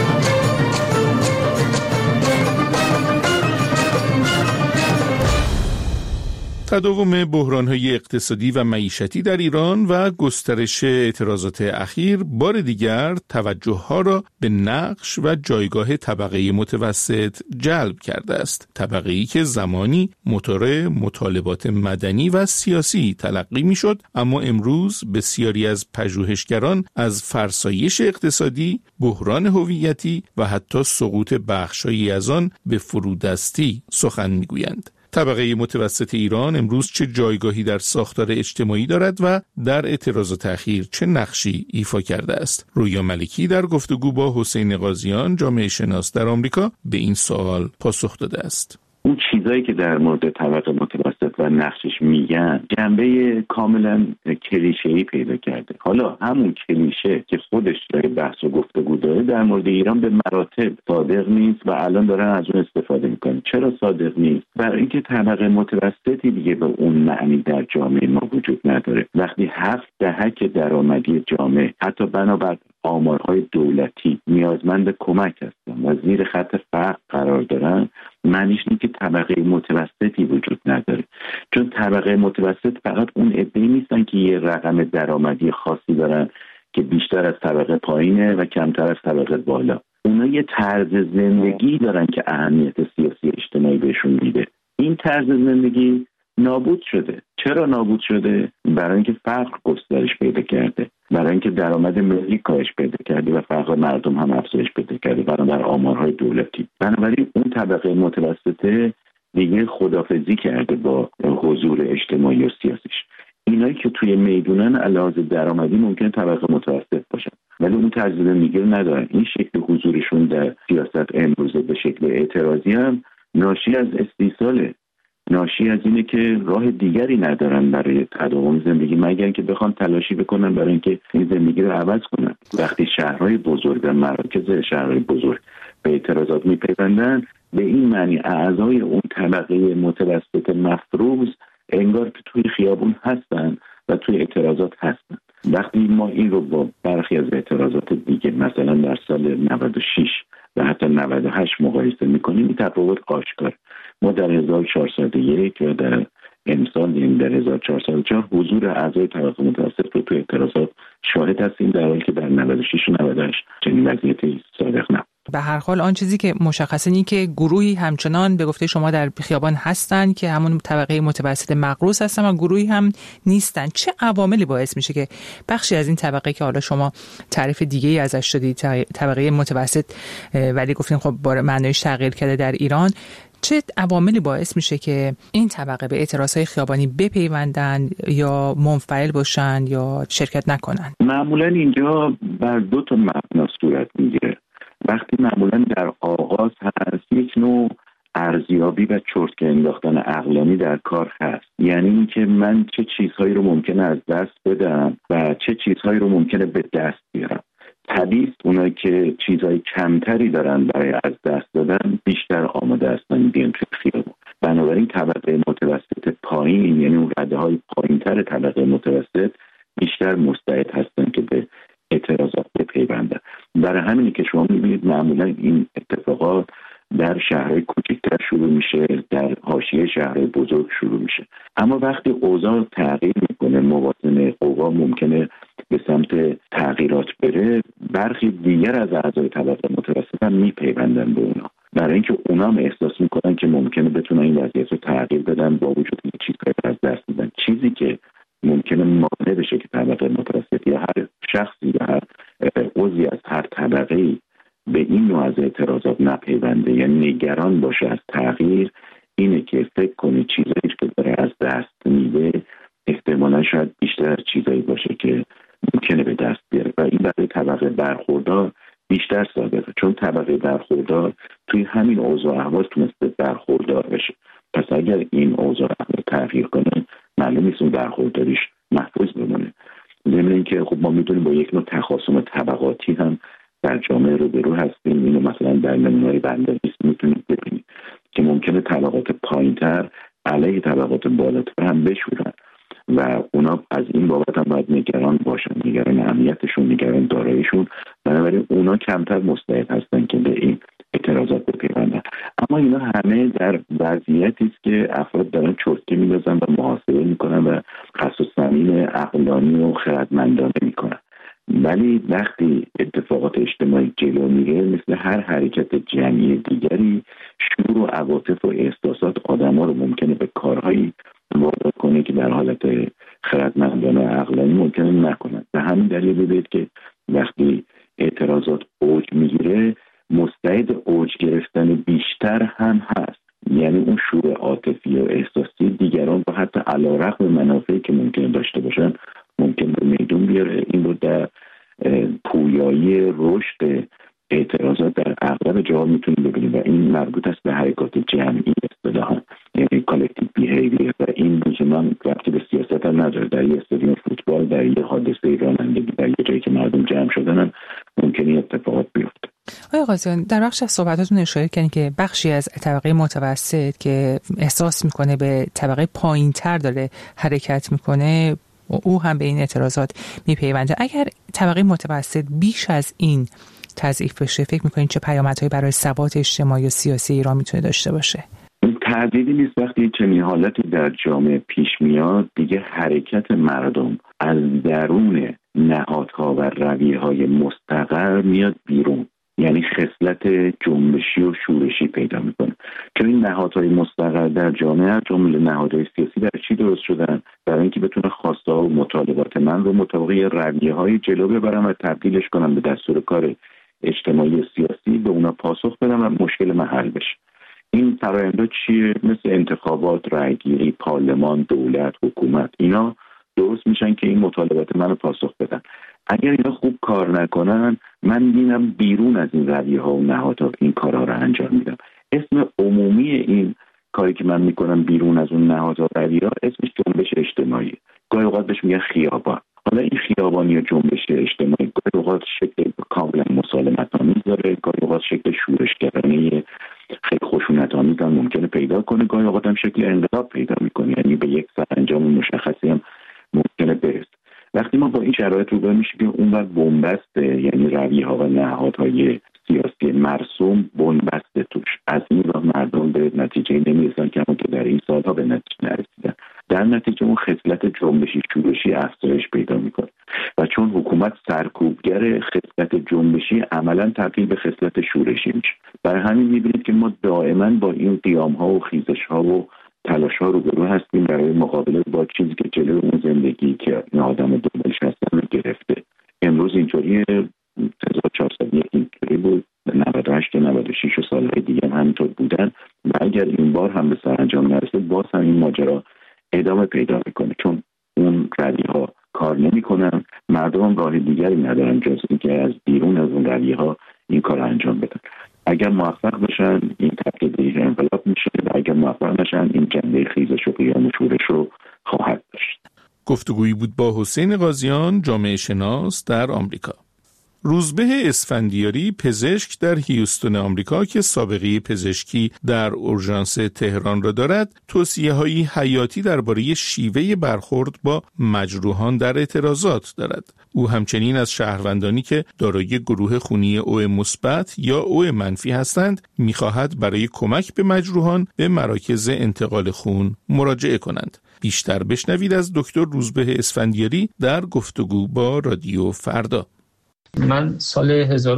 تداوم بحران‌های اقتصادی و معیشتی در ایران و گسترش اعتراضات اخیر بار دیگر توجه‌ها را به نقش و جایگاه طبقه متوسط جلب کرده است. طبقه‌ای که زمانی موتور مطالبات مدنی و سیاسی تلقی می‌شد، اما امروز بسیاری از پژوهشگران از فرسایش اقتصادی، بحران هویتی و حتی سقوط بخش‌هایی از آن به فرودستی سخن می‌گویند. طبقه متوسط ایران امروز چه جایگاهی در ساختار اجتماعی دارد و در اعتراضات اخیر چه نقشی ایفا کرده است؟ رویا ملکی در گفتگو با حسین قاضیان، جامعه شناس در آمریکا، به این سوال پاسخ داده است. اون چیزایی که در مورد طبقه متوسط و نقشش میگن جنبه کاملا کلیشه‌ای پیدا کرده. حالا همون کلیشه که خودش داره بحث و گفتگو داره در مورد ایران به مراتب صادق نیست و الان دارن از اون استفاده میکنن. چرا صادق نیست؟ برای اینکه طبقه متوسطی دیگه به اون معنی در جامعه ما وجود نداره. وقتی 7 دهک درآمدی جامعه حتی بنابر آمارهای دولتی نیازمند کمک هستن و زیر خط فقر قرار دارن، معنیش اینه که طبقه متوسطی وجود نداره. چون طبقه متوسط فقط اون عده‌ای نیستن که یه رقم درآمدی خاصی دارن که بیشتر از طبقه پایینه و کمتر از طبقه بالا. اونا یه طرز زندگی دارن که اهمیت سیاسی اجتماعی بهشون میده. این طرز زندگی نابود شده. چرا نابود شده؟ برای اینکه فقر گسترش پیدا کرده، برای اینکه درآمد ملی کاهش پیدا کرده و فقر مردم هم افزایش پیدا کرده بنابر آمارهای دولتی. بنابراین اون طبقه متوسطه دیگه خداحافظی کرده با حضور اجتماعی و سیاسیش. اینایی که توی میدونن علاوه درآمدی ممکن طبقه متوسط باشن ولی اون طرز زندگی رو ندارن. این شکل حضورشون در سیاست امروزه به شکل اعتراضی هم ناشی از استیصاله، ناشی از اینه که راه دیگری ندارن برای تداوم زندگی مگر که بخوان تلاشی بکنن برای اینکه این زندگی رو عوض کنن. وقتی شهرهای بزرگ و مراکز شهرهای بزرگ به اعتراضات میپیوندن به این معنی اعضای اون طبقه متوسط مفروض انگار که توی خیابون هستن و توی اعتراضات هستن. وقتی ما این رو با برخی از اعتراضات دیگه مثلا در سال 96 و حتی 98 مقایسه میکنیم، این تفاوت آشکار. ما در 1401 و در امسال یعنی در 1404 حضور اعضای طبقه متوسط رو توی اعتراضات شاهد هستیم، در حالی که در 96 و 98 چنین وضعیتی صادق نبود. به هر حال آن چیزی که مشخصه اینه که گروهی همچنان به گفته شما در خیابان هستن که همون طبقه متوسط مقروض هستن و گروهی هم نیستن. چه عواملی باعث میشه که بخشی از این طبقه که حالا شما تعریف دیگه‌ای ازش دادید، طبقه متوسط ولی گفتین خب با معنیش تغییر کرده در ایران، چه عواملی باعث میشه که این طبقه به اعتراضهای خیابانی بپیوندن یا منفعل باشن یا شرکت نکنن؟ معمولا اینجا بر دو تا مبنا صورت میگیره. وقتی معمولا در آغاز هست یک نوع ارزیابی و چرتکه انداختن عقلانی در کار هست، یعنی اینکه من چه چیزهایی رو ممکنه از دست بدم و چه چیزهایی رو ممکنه به دست بیارم. طبیعی اونایی که چیزهای کمتری دارن برای از دست دادن بیشتر آماده هستن بیان توی خیابون. بنابراین طبقه متوسط پایین، یعنی اون رده‌های پایین‌تر طبقه متوسط، بیشتر مستعد هستن که به اعتراضات بپیوندن. برای همینه که شما می‌بینید معمولا این اتفاقات در شهرهای کوچکتر شروع میشه، در حاشیه شهرهای بزرگ شروع میشه. اما وقتی اوضاع تغییر میکنه، موازنه قوا ممکنه به سمت تغییرات بره، برخی دیگر از اعضای طبقه متوسط هم میپیوندن به اونا، برای اینکه اونا هم احساس میکنن که ممکنه بتونن این وضعیت رو تغییر بدن با وجود اینکه چیزهایی از دست میدن. چیزی که ممکنه مانع بشه که طبقه متوسط یا هر شخصی یا هر عضوی از هر طبقه‌ای به این نوع از اعتراضات نپیونده، یعنی نگران باشه از تغییر، اینه که فکر کنه چیزایی که داره از دست میده احتمالا شاید بیشتر از چیزایی باشه که ممکنه به دست بیاره و این برای طبقه برخوردار بیشتر صادقه، چون طبقه برخوردار توی همین اوضاع احوال تونسته برخوردار بشه. پس اگر این اوضاع احوال تغییر کنه، معلوم نیست اون برخورداریش محفوظ بمونه. ضمن اینکه خب ما میدونیم با یک نوع تخاصم طبقاتی هم در جامعه روبرو هستیم. اینو مثلا در نمونه‌های بندریس میتونید ببینید که ممکنه طبقات پایین‌تر علیه طبقات بالاتر هم بشورن و اونا از این بابت هم باید نگران باشن، نگران امنیتشون، نگران داراییشون. بنابراین اونا کمتر مستعد هستن که به این اعتراضات بپیوندن. اما اینا همه در وضعیتی است که افراد دارن چرتکه می‌اندازن و محاسبه میکنن و قصد و صمیم عقلانی و خردمندانه میکنن. ولی وقتی اتفاقات اجتماعی جلو میره، مثل هر حرکت جمعی دیگری، شعور و عواطف و احساسات آدم‌ها رو ممکنه به کارهایی وادار کنه که در حالت خردمندانه و عقلانی ممکنه نکنن. به همین دلیل ببینید که وقتی اعتراضات اوج میگیره، مستعد اوج گرفتن بیشتر هم هست. یعنی اون شعور عاطفی و احساسی دیگران با حتی علیرغم منافعی که ممکنه داشته باشن ممکن به میدون بیاره. این رو در پویایی رشد اعتراضات در اغلب جاها میتونیم ببینیم و این مربوط است به حرکات جمعی اصطلاحاً، یعنی کالکتیو بیهیویر. و این که من ربطی به سیاست هم نداره، در یه استادیوم فوتبال، در یه حادثه رانندگی، در یه جایی که مردم جمع شدن هم ممکنه اتفاقات بیفته. آقای قاضیان، در بخش از صحبتاتون اشاره کردین که بخشی از طبقه متوسط که احساس میکنه به طبقه پایین‌تر داره حرکت میکنه، او هم به این اعتراضات میپیونده. اگر طبقه متوسط بیش از این تضعیف بشه، فکر میکنین چه پیامدهایی برای ثبات اجتماعی و سیاسی ایران میتونه داشته باشه؟ تردیدی نیست وقتی چنین حالتی در جامعه پیش میاد، دیگه حرکت مردم از درون نهادها و رویه‌های مستقر میاد بیرون، یعنی خصلت جنبشی و شورشی پیدا میکنه. چون این نهادهای مستقر در جامعه، جمله نهادهای سیاسی، در چی درست شدن؟ برای اینکه بتونه خواسته و مطالبات من رو مطابق رویه‌های جلو ببرن و تبدیلش کنن به دستور کار اجتماعی و سیاسی، به اونا پاسخ بدن و مشکل من حل بشه. این فرآیندها چیه؟ مثل انتخابات، رأیگیری، پارلمان، دولت، حکومت، اینا درست میشن که این مطالبات منو پاسخ بدن. اگر اینا خوب کار نکنن، من میبینم بیرون از این رویه‌ها و نهادها این کارها رو انجام میدم. اسم عمومی این کاری که من میکنم بیرون از اون نهادها و رویه‌ها اسمش جنبش اجتماعی. گاهی اوقات بهش میگن خیابان. حالا این خیابانی و جنبش اجتماعی گاهی اوقات شکل کاملا مسالمت‌آمیز داره، گاهی اوقات شکل شورشگرانه خیلی خوش نگاه کنه گاهی اوقات هم شکل انقلاب پیدا میکنه، یعنی به یک سرانجام مشخصی هم ممکنه برسه. وقتی ما با این شرایط روبرو میشیم که اونور بنبست، یعنی رویه‌ها و نهادهای سیاسی مرسوم بنبست توش، از این راه مردم به نتیجه نمیرسن که همون که در این سالها به نتیجه نرسیدن. در نتیجه اون خصلت جنبشی شورشی افزایش پیدا میکنه و چون حکومت سرکوبگر خصلت جنبشی عملا تبدیل به خصلت شورشی میشه. برای همین میبینید که ما دائما با این قیام‌ها و خیزش‌ها و تلاش‌ها روبرو هستیم برای مقابله با چیزی که جلوی اون زندگی که این آدم دنبالش هستن رو گرفته. امروز اینطوری 1401 اینطوری بود، 98 96 و سالهای دیگه هم همینطور بودن و اگر این بار هم به سرانجام نرسه باز هم این ماجرا ادامه پیدا میکنه، چون اون رویه‌ها کار نمیکنن، مردم هم راه دیگری ندارن جز اینکه از بیرون از اون رویه‌ها این کار انجام بدن. اگر موفق بشن این تبدیل انقلاب میشه و اگر موفق نشن این جنبه خیزش و قیام و شورش رو خواهد داشت. گفتگویی بود با حسین قاضیان، جامعه شناس در آمریکا. روزبه اسفندیاری، پزشک در هیوستون آمریکا که سابقه پزشکی در اورژانس تهران را دارد، توصیه‌های حیاتی درباره شیوه برخورد با مجروحان در اعتراضات دارد. او همچنین از شهروندانی که دارای گروه خونی او مثبت یا او منفی هستند می‌خواهد برای کمک به مجروحان به مراکز انتقال خون مراجعه کنند. بیشتر بشنوید از دکتر روزبه اسفندیاری در گفتگو با رادیو فردا. من سال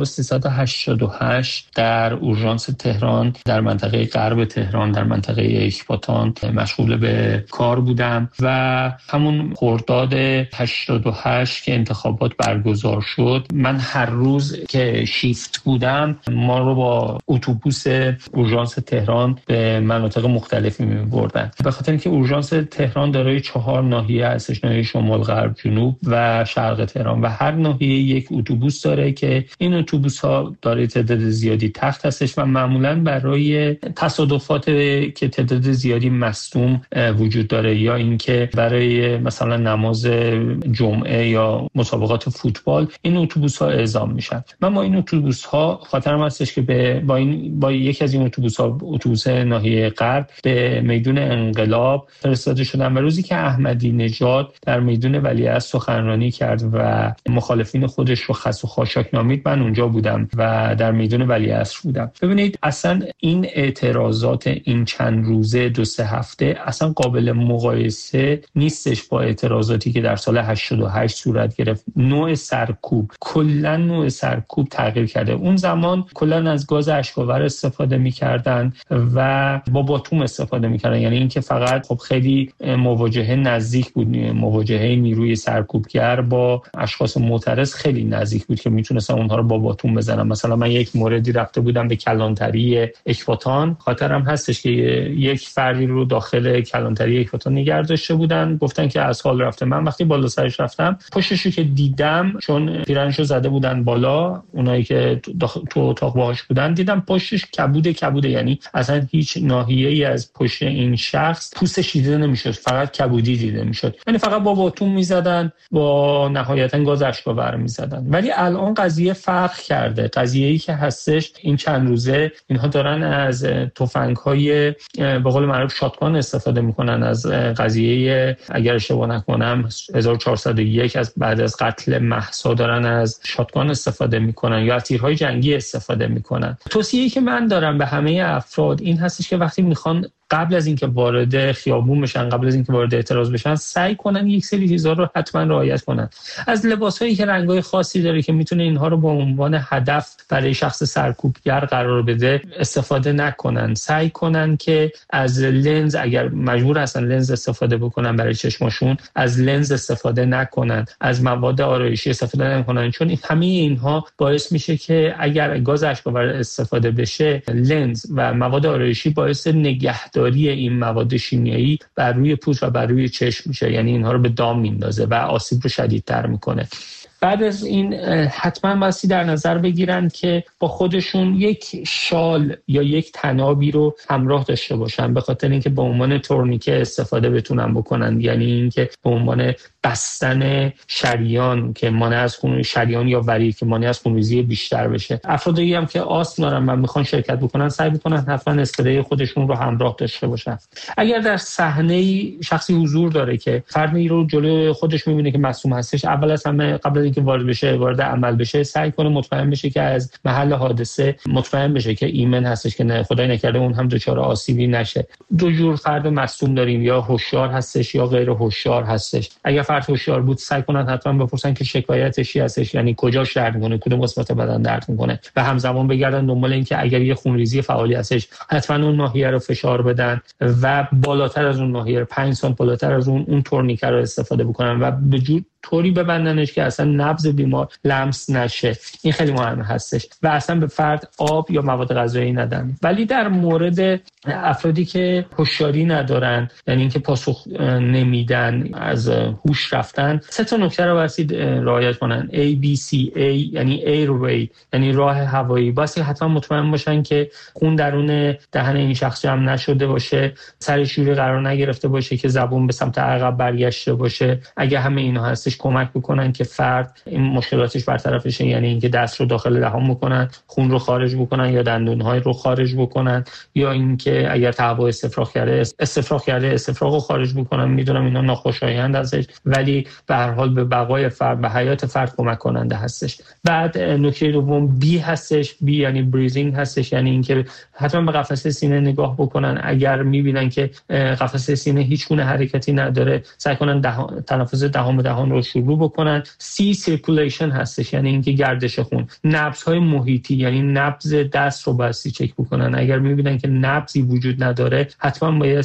1388 در اورژانس تهران در منطقه غرب تهران در منطقه اکباتان مشغول به کار بودم و همون خرداد 88 که انتخابات برگزار شد، من هر روز که شیفت بودم ما رو با اتوبوس اورژانس تهران به مناطق مختلفی می‌بردن، به خاطر اینکه اورژانس تهران دارای 4 ناحیه هستش، ناحیه شمال، غرب، جنوب و شرق تهران و هر ناحیه یک اتوبوس داره که این اتوبوس‌ها داره تعداد زیادی تخت هستش و معمولاً برای تصادفات که تعداد زیادی مصدوم وجود داره یا اینکه برای مثلا نماز جمعه یا مسابقات فوتبال این اتوبوس‌ها اعزام میشن. من با این اتوبوس‌ها خاطرم هستش که با یکی از این اتوبوس‌ها، اتوبوس ناحیه غرب، به میدون انقلاب فرستاده شدم و روزی که احمدی نژاد در میدون ولیعصر سخنرانی کرد و مخالفین خودش رو و خاشاک نامید، من اونجا بودم و در میدون ولیعصر بودم. ببینید اصلا این اعتراضات این چند روزه 2-3 هفته اصلا قابل مقایسه نیستش با اعتراضاتی که در سال 88 صورت گرفت. نوع سرکوب، کلا نوع سرکوب تغییر کرده. اون زمان کلا از گاز اشک‌آور استفاده می‌کردن و با باتوم استفاده می‌کردن، یعنی اینکه فقط خب خیلی مواجهه نزدیک بود، مواجهه نیروی سرکوبگر با اشخاص معترض خیلی نزدیک بود که میتونستم اونها رو با باتون بزنم. مثلا من یک موردی رفته بودم به کلانتری اکباتان، خاطرم هستش که یک فردی رو داخل کلانتری اکباتان نگه داشته بودن، گفتن که از حال رفته. من وقتی بالا سرش رفتم، پشتش رو که دیدم، چون پیرنشو زده بودن بالا، اونایی که تو اتاق باهاش بودن، دیدم پشتش کبوده، یعنی اصلا هیچ ناحیه‌ای از پشت این شخص پوستش دیده نمیشد، فقط کبودی دیده میشد، یعنی فقط با باتون میزدن، با نهایتا گاز اشک‌آور میزدن. ولی الان قضیه فرق کرده. قضیه‌ای که هستش این چند روزه اینها دارن از تفنگ‌های به قول معروف شاتگان استفاده میکنن. از قضیه اگر اشتباه نکنم 1401 از بعد از قتل مهسا دارن از شاتگان استفاده میکنن یا از تیرهای جنگی استفاده میکنن. توصیه‌ای که من دارم به همه افراد این هستش که وقتی میخوان قبل از اینکه وارد خیابون بشن، قبل از اینکه وارد اعتراض بشن، سعی کنن یک سری چیزا رو حتما رعایت کنن. از لباسایی که رنگ‌های خاصی داره که میتونه اینها رو به عنوان هدف برای شخص سرکوبگر قرار بده استفاده نکنن. سعی کنن که از لنز، اگر مجبور هستن لنز استفاده بکنن برای چشماشون، از لنز استفاده نکنن، از مواد آرایشی استفاده نکنن، چون همه اینها باعث میشه که اگر گاز اشک‌آور استفاده بشه، لنز و مواد آرایشی باعث نگهداری این مواد شیمیایی بر روی پوست و بر روی چشم میشه، یعنی اینها رو به دام میندازه و آسیب رو شدیدتر میکنه. بعد از این حتما باید در نظر بگیرن که با خودشون یک شال یا یک تنابی رو همراه داشته باشن، به خاطر اینکه به عنوان تورنیکه استفاده بتونن بکنن، یعنی اینکه به عنوان بستن شریان که مانع از شریان یا ورید که مانع از خونریزی بیشتر بشه. افرادی هم که آسم دارن و میخوان شرکت بکنن سعی بکنن حتما اسپری خودشون رو همراه داشته باشن. اگر در صحنه شخصی حضور داره که فردی رو جلوی خودش میبینه که مصدوم هستش، اول از همه قبل از اینکه وارد عمل بشه سعی کنه مطمئن بشه که از محل حادثه مطمئن بشه که ایمن هستش، که نه خدای نکرده اون هم دچار آسیبی نشه. دو جور فرد مصدوم داریم، یا هوشیار هستش یا غیر هوشیار هستش. اگر فرد هوشیار بود سعی کنن حتما بپرسن که شکایتش چی هستش، یعنی کجاش درد میکنه، کدوم قسمت بدن درد میکنه، و همزمان بگردن دنبال این که اگر یه خونریزی فعالی هستش حتما اون ناحیه رو فشار بدن و بالاتر از اون ناحیه 5 سانت بالاتر از اون تورنیکه رو استفاده بکنن و به جور طوری ببندنش که اصلا نبض بیمار لمس نشه. این خیلی مهم هستش و اصلا به فرد آب یا مواد غذایی ندن. ولی در مورد افرادی که هوشیاری ندارن، یعنی اینکه پاسخ نمیدن، از هوش رفتن، 3 نکته رو باید رعایت کنن. ABCA یعنی ایروی، یعنی راه هوایی. باید حتما مطمئن باشن که خون درون دهن این شخص جمع نشده باشه، سرش جوری قرار نگرفته باشه که زبون به سمت عقب برگشته باشه. اگه همه اینا هستش کمک بکنن که فرد این مشکلاتش برطرف بشه، یعنی اینکه دست رو داخل دهان بکنن، خون رو خارج بکنن یا دندون‌های رو خارج بکنن، یا اینکه اگر تهوع استفراغ کرده استفراغ رو خارج بکنن. میدونم اینا ناخوشایند ازش، ولی به هر حال به بقای فرد، به حیات فرد کمک کننده هستش. بعد نکته دوم B هستش. B یعنی بریزینگ هستش، یعنی اینکه حتما به قفسه سینه نگاه بکنن. اگر میبینن که قفسه سینه هیچ گونه حرکتی نداره سعی کنن تنفس دهان به دهان رو شروع بکنن. C سیرکولیشن هستش، یعنی اینکه گردش خون. نبض‌های محیطی یعنی نبض دست رو باید چک بکنن. اگر میبینن که نبضی وجود نداره حتما باید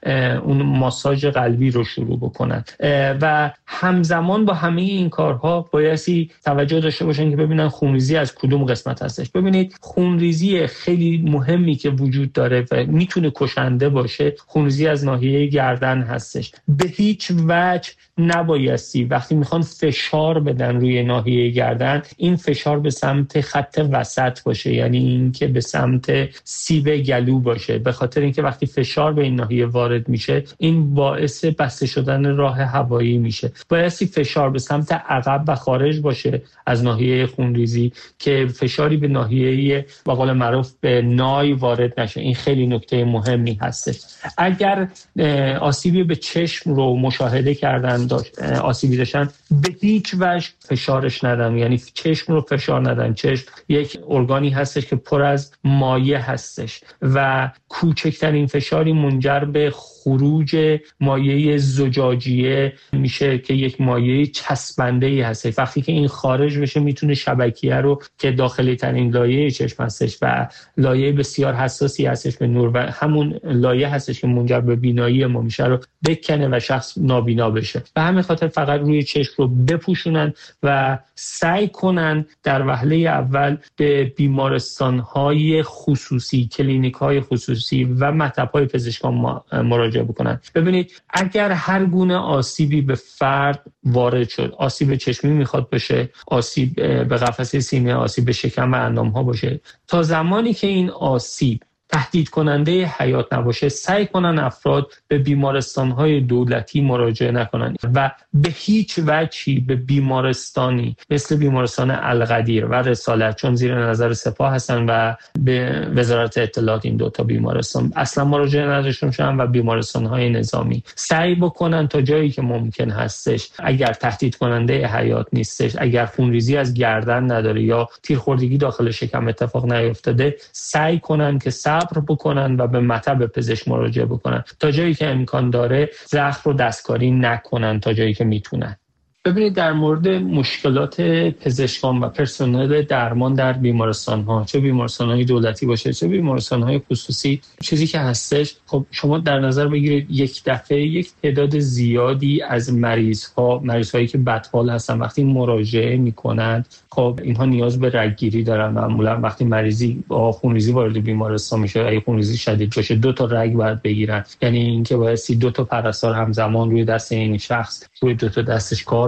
اون ماساژ قلبی رو شروع بکنن و همزمان با همه این کارها باید توجه داشته باشن که ببینن خونریزی از کدوم قسمت هستش. ببینید خونریزی خیلی مهمی که وجود داره و میتونه کشنده باشه، خونریزی از ناحیه گردن هستش. به هیچ وجه نبایستی وقتی میخوان فشار بدن روی ناحیه گردن این فشار به سمت خط وسط باشه، یعنی این که به سمت سیب گلو باشه، به خاطر اینکه وقتی فشار به این ناحیه وارد میشه این باعث بسته شدن راه هوایی میشه. بایستی فشار به سمت عقب و خارج باشه از ناحیه خونریزی که فشاری به ناحیه به قول معروف به نای وارد نشه. این خیلی نکته مهمی هستش. اگر آسیبی به چشم رو مشاهده کردن، آسیبی داشتن، به هیچ وجه فشارش ندن، یعنی چشم رو فشار ندن. چشم یک ارگانی هستش که پر از مایع هستش و کوچکترین فشاری منجر به خروج مایع زجاجیه میشه که یک مایع چسبنده‌ای هست. وقتی که این خارج بشه میتونه شبکیه رو که داخلی ترین لایه چشم هستش و لایه بسیار حساسی هستش به نور و همون لایه هستش که منجر به بینایی ما میشه رو بکنه و شخص نابینا بشه. به همین خاطر فقط روی چشم رو بپوشونن و سعی کنن در وهله اول به بیمارستان‌های خصوصی، کلینیک‌های خصوصی و مطب‌های پزشکان مراجعه بکنن. ببینید اگر هر گونه آسیبی به فرد وارد شد، آسیب چشمی میخواد باشه، آسیب به قفسه سینه، آسیب به شکم و اندام‌ها باشه، تا زمانی که این آسیب تهدید کننده حیات نباشه سعی کنن افراد به بیمارستان‌های دولتی مراجعه نکنن و به هیچ وجهی به بیمارستانی مثل بیمارستان القدیر و رسالت، چون زیر نظر سپاه هستن و به وزارت اطلاعات، این 2 بیمارستان اصلا مراجعه نداشته باشن و بیمارستان‌های نظامی سعی بکنن تا جایی که ممکن هستش، اگر تهدید کننده حیات نیستش، اگر خونریزی از گردن نداره یا تیرخوردگی داخل شکم اتفاق نیفتاده، سعی کنن که صبر بکنن و به مطب پزشک مراجعه بکنن. تا جایی که امکان داره زخم رو دستکاری نکنن تا جایی که میتونن. ببینید در مورد مشکلات پزشکان و پرسنل درمان در بیمارستان‌ها، چه بیمارستان‌های دولتی باشه چه بیمارستان‌های خصوصی، چیزی که هستش، خب شما در نظر بگیرید یک دفعه یک تعداد زیادی از مریض‌هایی که بدحال هستن وقتی مراجعه می‌کنند، خب اینها نیاز به رگگیری دارن. معمولا وقتی مریضی با خونریزی وارد بیمارستان میشه، اگه خونریزی شدید باشه 2 رگ باید بگیرن، یعنی اینکه باید 2 پرستار همزمان روی دست این شخص روی 2 دستش کار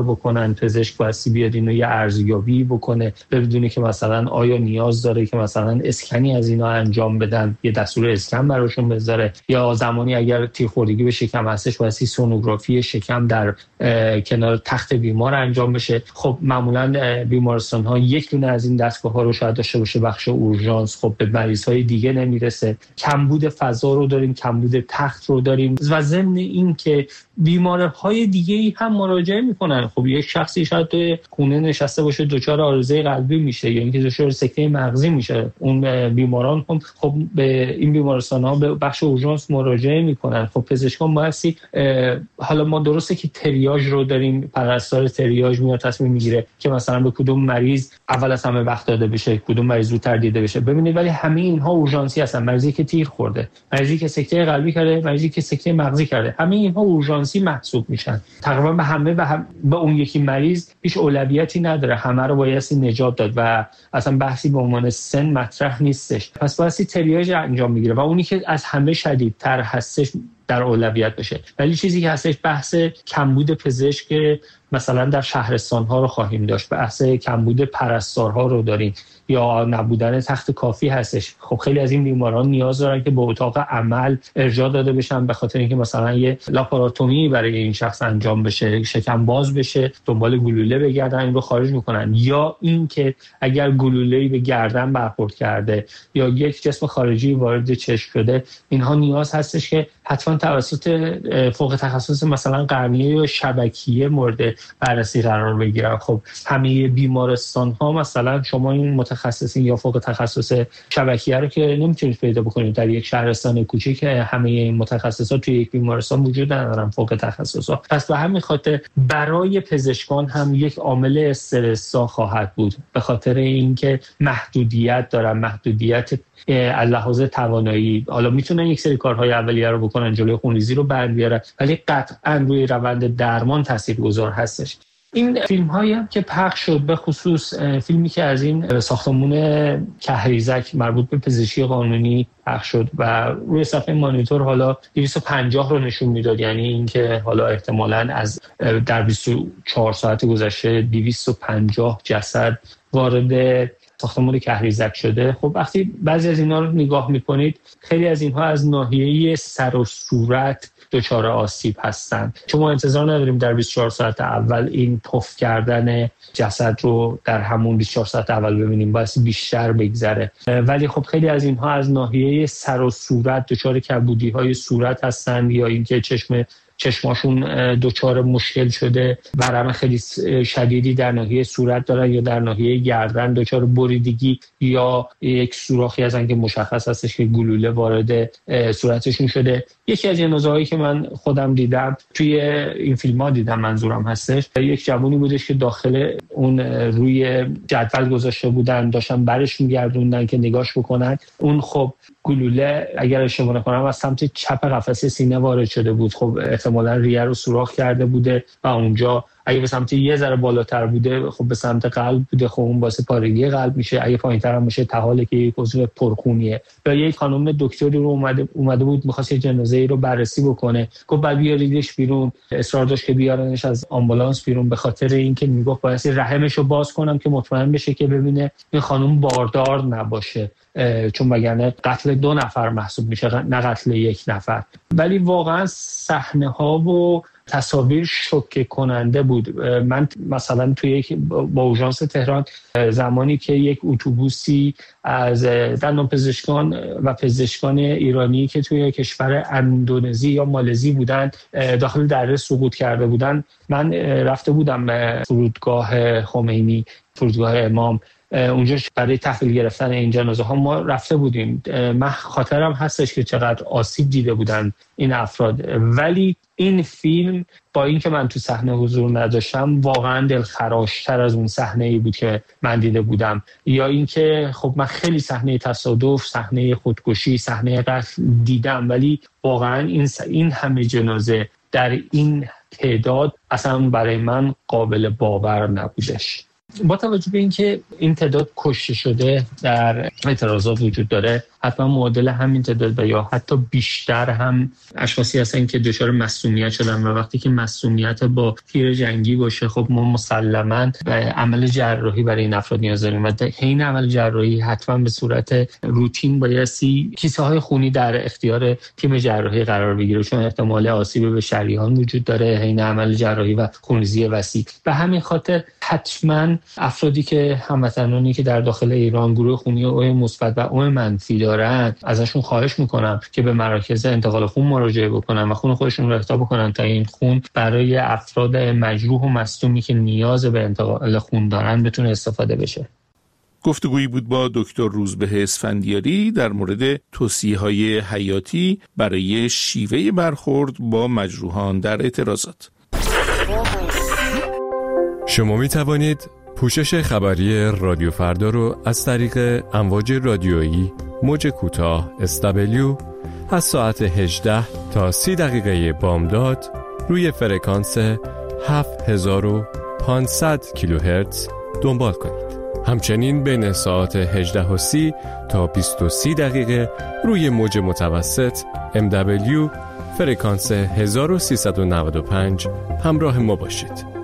بکنن. پزشک بایستی بیاد اینو یه ارزیابی بکنه، ببینه که مثلا آیا نیاز داره که مثلا اسکنی از اینا انجام بدن، یه دستور اسکن براشون بذاره، یا زمانی اگر تیرخوردگی به شکم هستش بایستی سونوگرافی شکم در کنار تخت بیمار انجام بشه. خب معمولا بیمارستان ها یک دونه از این دستگاه ها رو شاید داشته باشه، بخش اورژانس خب به مریض های دیگه نمیرسه. کمبود فضا رو داریم، کمبود تخت رو داریم و ضمن این که بیمارهای دیگه‌ای هم مراجعه میکنن. خب یک شخصی شاید توی خونه نشسته باشه دچار عارضه قلبی میشه یا اینکه دچار سکته مغزی میشه، اون بیماران هم خب به این بیمارستان‌ها به بخش اورژانس مراجعه میکنن. خب پزشکان بایستی حالا ما درسته که تریاژ رو داریم، پرستار تریاژ میاد تصمیم میگیره که مثلا به کدوم مریض اول از همه وقت داده بشه، کدوم مریض زودتر دیده بشه. ببینید ولی همه اینها اورژانسی هستن. مریضی که تیر خورده، مریضی که سکته قلبی کرده، مریضی که سکته مغزی کرده، همه اینها اورژانسی محسوب میشن. تقریبا به همه به اون یکی مریض هیچ اولویتی نداره، همه رو بایستی نجات داد و اصلا بحثی به عنوان سن مطرح نیستش. پس بایستی تریاژ انجام میگیره و اونی که از همه شدیدتر هستش در اولویت بشه. ولی چیزی که هستش بحث کمبود پزشک مثلا در شهرستان‌ها رو خواهیم داشت، بحث کمبود پرستارها رو داریم یا نبودن تخت کافی هستش. خب خیلی از این بیماران نیاز دارن که به اتاق عمل ارجاع داده بشن، به خاطر اینکه مثلا یه لاپاراتومی برای این شخص انجام بشه، شکم باز بشه، دنبال گلوله بگردن، این رو خارج میکنن. یا اینکه اگر گلوله‌ای به گردن برخورد کرده یا یک جسم خارجی وارد چشم شده، اینها نیاز هستش که حتما توسط فوق تخصص مثلا قرنیه یا شبکیه مورد بررسی قرار بگیرن. خب همه بیمارستان ها مثلا شما این متخصصین یا فوق تخصص شبکیه رو که نمیتونید پیدا بکنید در یک شهرستان کوچیک که همه این متخصصات توی یک بیمارستان وجود ندارن فوق تخصصا. پس به همین خاطر برای پزشکان هم یک عامل استرس خواهد بود، به خاطر اینکه محدودیت دارن، محدودیت از لحاظ توانایی. حالا میتونن یک سری کارهای اولیه رو بکنن، جلوی خونریزی رو بند بیارن، ولی قطعا روی روند درمان تاثیرگذار هستش. این فیلم هایی هم که پخش شد، به خصوص فیلمی که از این ساختمون کهریزک مربوط به پزشکی قانونی پخش شد و روی صفحه مانیتور حالا 250 رو نشون میداد، یعنی اینکه حالا احتمالاً از در 24 ساعت گذشته 250 جسد وارد ساختمان کهریزک شده. خب وقتی بعضی از اینا رو نگاه میکنید، خیلی از اینها از ناحیه سر و صورت دچار آسیب هستن، چون ما انتظار نداریم در 24 ساعت اول این پف کردن جسد رو در همون 24 ساعت اول ببینیم، باید بیشتر بگذره. ولی خب خیلی از اینها از ناحیه سر و صورت دچار کبودی‌های صورت هستن یا اینکه چشماشون دچار مشکل شده، ورم خیلی شدیدی در ناحیه صورت دارن یا در ناحیه گردن دچار بریدگی یا یک سوراخی هستن که مشخص هستش که گلوله وارد صورتشون شده. یکی از جنازه‌هایی که من خودم دیدم توی این فیلم‌ها دیدم، منظورم هستش، یک جوونی بودش که داخل اون روی جدول گذاشته بودن، داشتن برش می‌گردوندن که نگاش بکنن. اون خب گلوله اگر اشتباه نکنم از سمت چپ قفسه سینه وارد شده بود. خب احتمالاً ریه رو سوراخ کرده بوده و اونجا اگه به سمت یه ذره بالاتر بوده خب به سمت قلب بوده، خب اون باعث پارگی قلب میشه. اگه پایین‌تر هم باشه تحاله که یک عضو پرخونیه. و یک خانم دکتری رو اومده بود می‌خواست یه جنازه‌ای رو بررسی بکنه، گفت بعد بیاریدش بیرون، اصرار داشت که بیارنش از آمبولانس بیرون، به خاطر اینکه میگفت باعث رحمش رو باز کنم که مطمئن بشه که ببینه این خانم باردار نباشه، چون وگرنه قتل 2 نفر محسوب میشه نه قتل 1 نفر. ولی واقعا صحنه‌ها و تصاویر شوکه کننده بود. من مثلا توی با اورژانس تهران زمانی که یک اتوبوسی از دندانپزشکان و پزشکان ایرانی که توی کشور اندونزی یا مالزی بودن داخل دره سقوط کرده بودن، من رفته بودم به فرودگاه خمینی، فرودگاه امام، اونجا برای تحویل گرفتن این جنازه ها ما رفته بودیم. من خاطرم هستش که چقدر آسیب دیده بودن این افراد، ولی این فیلم با اینکه من تو صحنه حضور نداشتم واقعا دلخراشتر از اون صحنه‌ای بود که من دیده بودم. یا اینکه خب من خیلی صحنه تصادف، صحنه خودکشی، صحنه قتل دیدم، ولی واقعا این همه جنازه در این تعداد اصلا برای من قابل باور نبودش. با توجه به اینکه این تعداد کشته شده در اعتراضات وجود داره، حتما معادل همین تعداد و یا حتی بیشتر هم اشخاصی هستن که دچار مسمومیت شدن و وقتی که مسمومیت با تیر جنگی باشه خب ما مسلماً به عمل جراحی برای این افراد نیاز داریم و حین عمل جراحی حتما به صورت روتین بایستی کیسه های خونی در اختیار تیم جراحی قرار بگیره، چون احتمال آسیب به شریان وجود داره حین عمل جراحی و خونریزی وسیع. به همین خاطر حتما افرادی که هموطنانی که در داخل ایران گروه خونی او مثبت و او منفی دارن، ازشون خواهش میکنم که به مراکز انتقال خون مراجعه بکنن و خون خودشون رو اهدا بکنن تا این خون برای افراد مجروح و مصدومی که نیاز به انتقال خون دارن بتونه استفاده بشه. گفتگویی بود با دکتر روزبه اسفندیاری در مورد توصیه‌های حیاتی برای شیوه برخورد با مجروحان در اعتراضات. شما می توانید پوشش خبری رادیو فردا رو از طریق امواج رادیویی موج کوتاه SW از ساعت 18 تا 30 دقیقه بامداد روی فرکانس 7500 کیلوهرتز دنبال کنید. همچنین بین ساعت 18:30 تا 20:30 دقیقه روی موج متوسط MW فرکانس 1395 همراه ما باشید.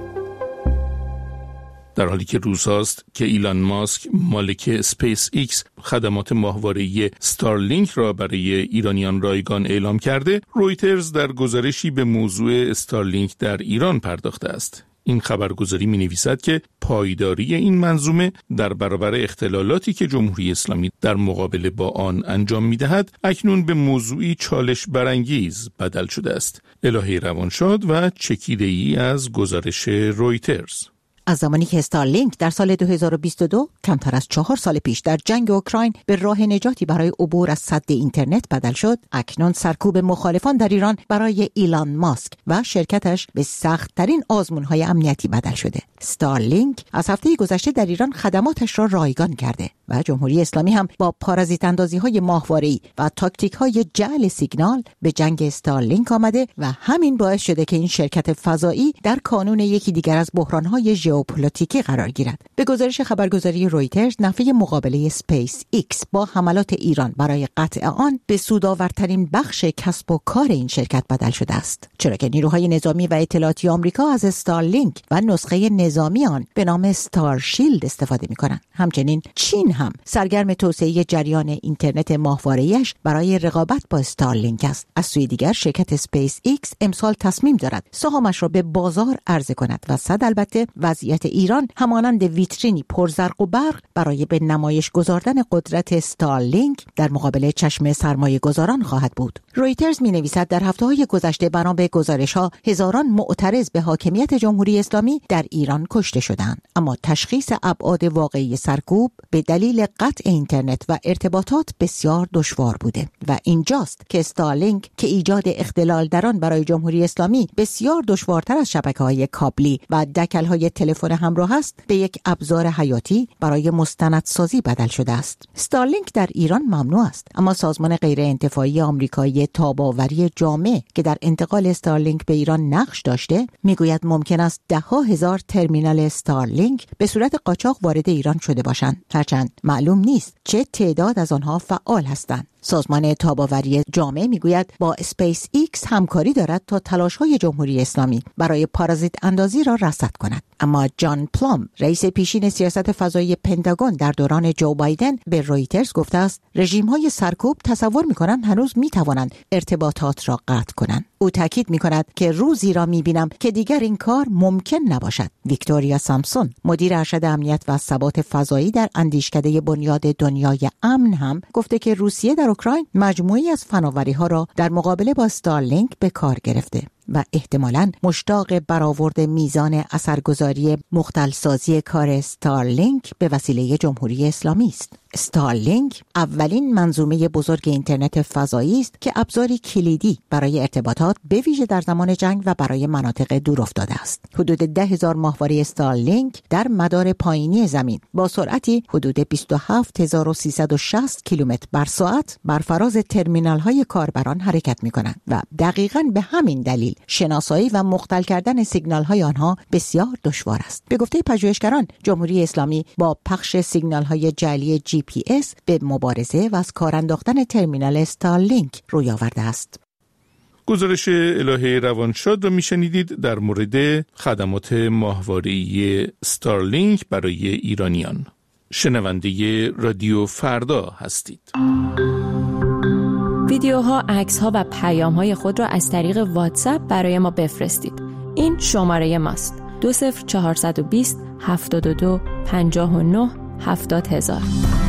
در حالی که روزهاست که ایلان ماسک مالک اسپیس ایکس خدمات ماهواره‌ای ستارلینک را برای ایرانیان رایگان اعلام کرده، رویترز در گزارشی به موضوع استارلینک در ایران پرداخته است. این خبرگزاری می‌نویسد که پایداری این منظومه در برابر اختلالاتی که جمهوری اسلامی در مقابله با آن انجام می‌دهد، اکنون به موضوعی چالش برانگیز بدل شده است. الهی روانشاد و چکیده‌ای از گزارش رویترز. از زمانی که استارلینک در سال 2022 کمتر از 4 سال پیش در جنگ اوکراین به راه نجاتی برای عبور از سد اینترنت بدل شد، اکنون سرکوب مخالفان در ایران برای ایلان ماسک و شرکتش به سخت‌ترین آزمون‌های امنیتی بدل شده. استارلینک از هفته گذشته در ایران خدماتش را رایگان کرده و جمهوری اسلامی هم با پارازیت اندازی‌های ماهواره‌ای و تاکتیک‌های جعل سیگنال به جنگ استارلینک آمده و همین باعث شده که این شرکت فضایی در کانون یکی دیگر از بحران‌های ژئوپلیتیکی قرار گیرد. به گزارش خبرگزاری رویترز، نفی مقابله اسپیس ایکس با حملات ایران برای قطع آن به سودآورترین بخش کسب و کار این شرکت بدل شده است، چرا که نیروهای نظامی و اطلاعاتی آمریکا از استارلینک و نسخه نظامی آن به نام استارشیلد استفاده می‌کنند. همچنین چین هم سرگرم توسعه جریان اینترنت ماهواره‌ایش برای رقابت با استارلینک است. از سوی دیگر شرکت اسپیس ایکس امسال تصمیم دارد سهامش را به بازار عرضه کند و صد البته وضعیت ایران همانند ویترینی پرزرق و برق برای به نمایش گذاردن قدرت استارلینک در مقابل چشم سرمایه گذاران خواهد بود. رویترز می نویسد در هفته‌های گذشته بنا به گزارش‌ها هزاران معترض به حاکمیت جمهوری اسلامی در ایران کشته شدند، اما تشخیص ابعاد واقعی سرکوب به دلیل قطع اینترنت و ارتباطات بسیار دشوار بوده و اینجاست که استارلینک که ایجاد اختلال در آن برای جمهوری اسلامی بسیار دشوارتر از شبکه‌های کابلی و دکل‌های تلفن همراه است، به یک ابزار حیاتی برای مستندسازی بدل شده است. استارلینک در ایران ممنوع است، اما سازمان غیرانتفاعی آمریکایی تاب‌آوری جامع که در انتقال استارلینک به ایران نقش داشته، میگوید ممکن است ده‌ها هزار ترمینال استارلینک به صورت قاچاق وارد ایران شده باشند، هرچند معلوم نیست چه تعداد از آنها فعال هستند. سازمان تاب‌آوری جامع میگوید با اسپیس ایکس همکاری دارد تا تلاش‌های جمهوری اسلامی برای پارازیت اندازی را رصد کند، اما جان پلام، رئیس پیشین سیاست فضایی پنتاگون در دوران جو بایدن، به رویترز گفته است رژیم‌های سرکوب تصور می‌کنند هنوز می‌توانند ارتباطات را قطع کنند. او تاکید می‌کند که روزی را می‌بینم که دیگر این کار ممکن نباشد. ویکتوریا سامسون، مدیر ارشد امنیت و ثبات فضایی در اندیشکده بنیاد دنیای امن، هم گفته که روسیه در اوکراین مجموعی از فناوری‌ها را در مقابله با استارلینک به کار گرفته و احتمالاً مشتاق برآورد میزان اثرگذاری مختلسازی کار استارلینک به وسیله جمهوری اسلامی است. استارلینک اولین منظومه بزرگ اینترنت فضایی است که ابزاری کلیدی برای ارتباطات به ویژه در زمان جنگ و برای مناطق دورافتاده است. حدود 10,000 ماهواره استارلینک در مدار پایینی زمین با سرعتی حدود 27360 کیلومتر بر ساعت بر فراز ترمینال‌های کاربران حرکت می‌کنند و دقیقاً به همین دلیل شناسایی و مختل کردن سیگنال های آنها بسیار دشوار است. به گفته پژوهشگران، جمهوری اسلامی با پخش سیگنال های جعلی GPS به مبارزه و از کار انداختن ترمینال استارلینک روی آورده است. گزارش الهه روانشاد را میشنیدید در مورد خدمات ماهواره‌ای استارلینک برای ایرانیان. شنونده رادیو فردا هستید. ویدیوها، عکس‌ها و پیام‌های خود را از طریق واتساپ برای ما بفرستید. این شماره ماست: 20420 72 59 70 000.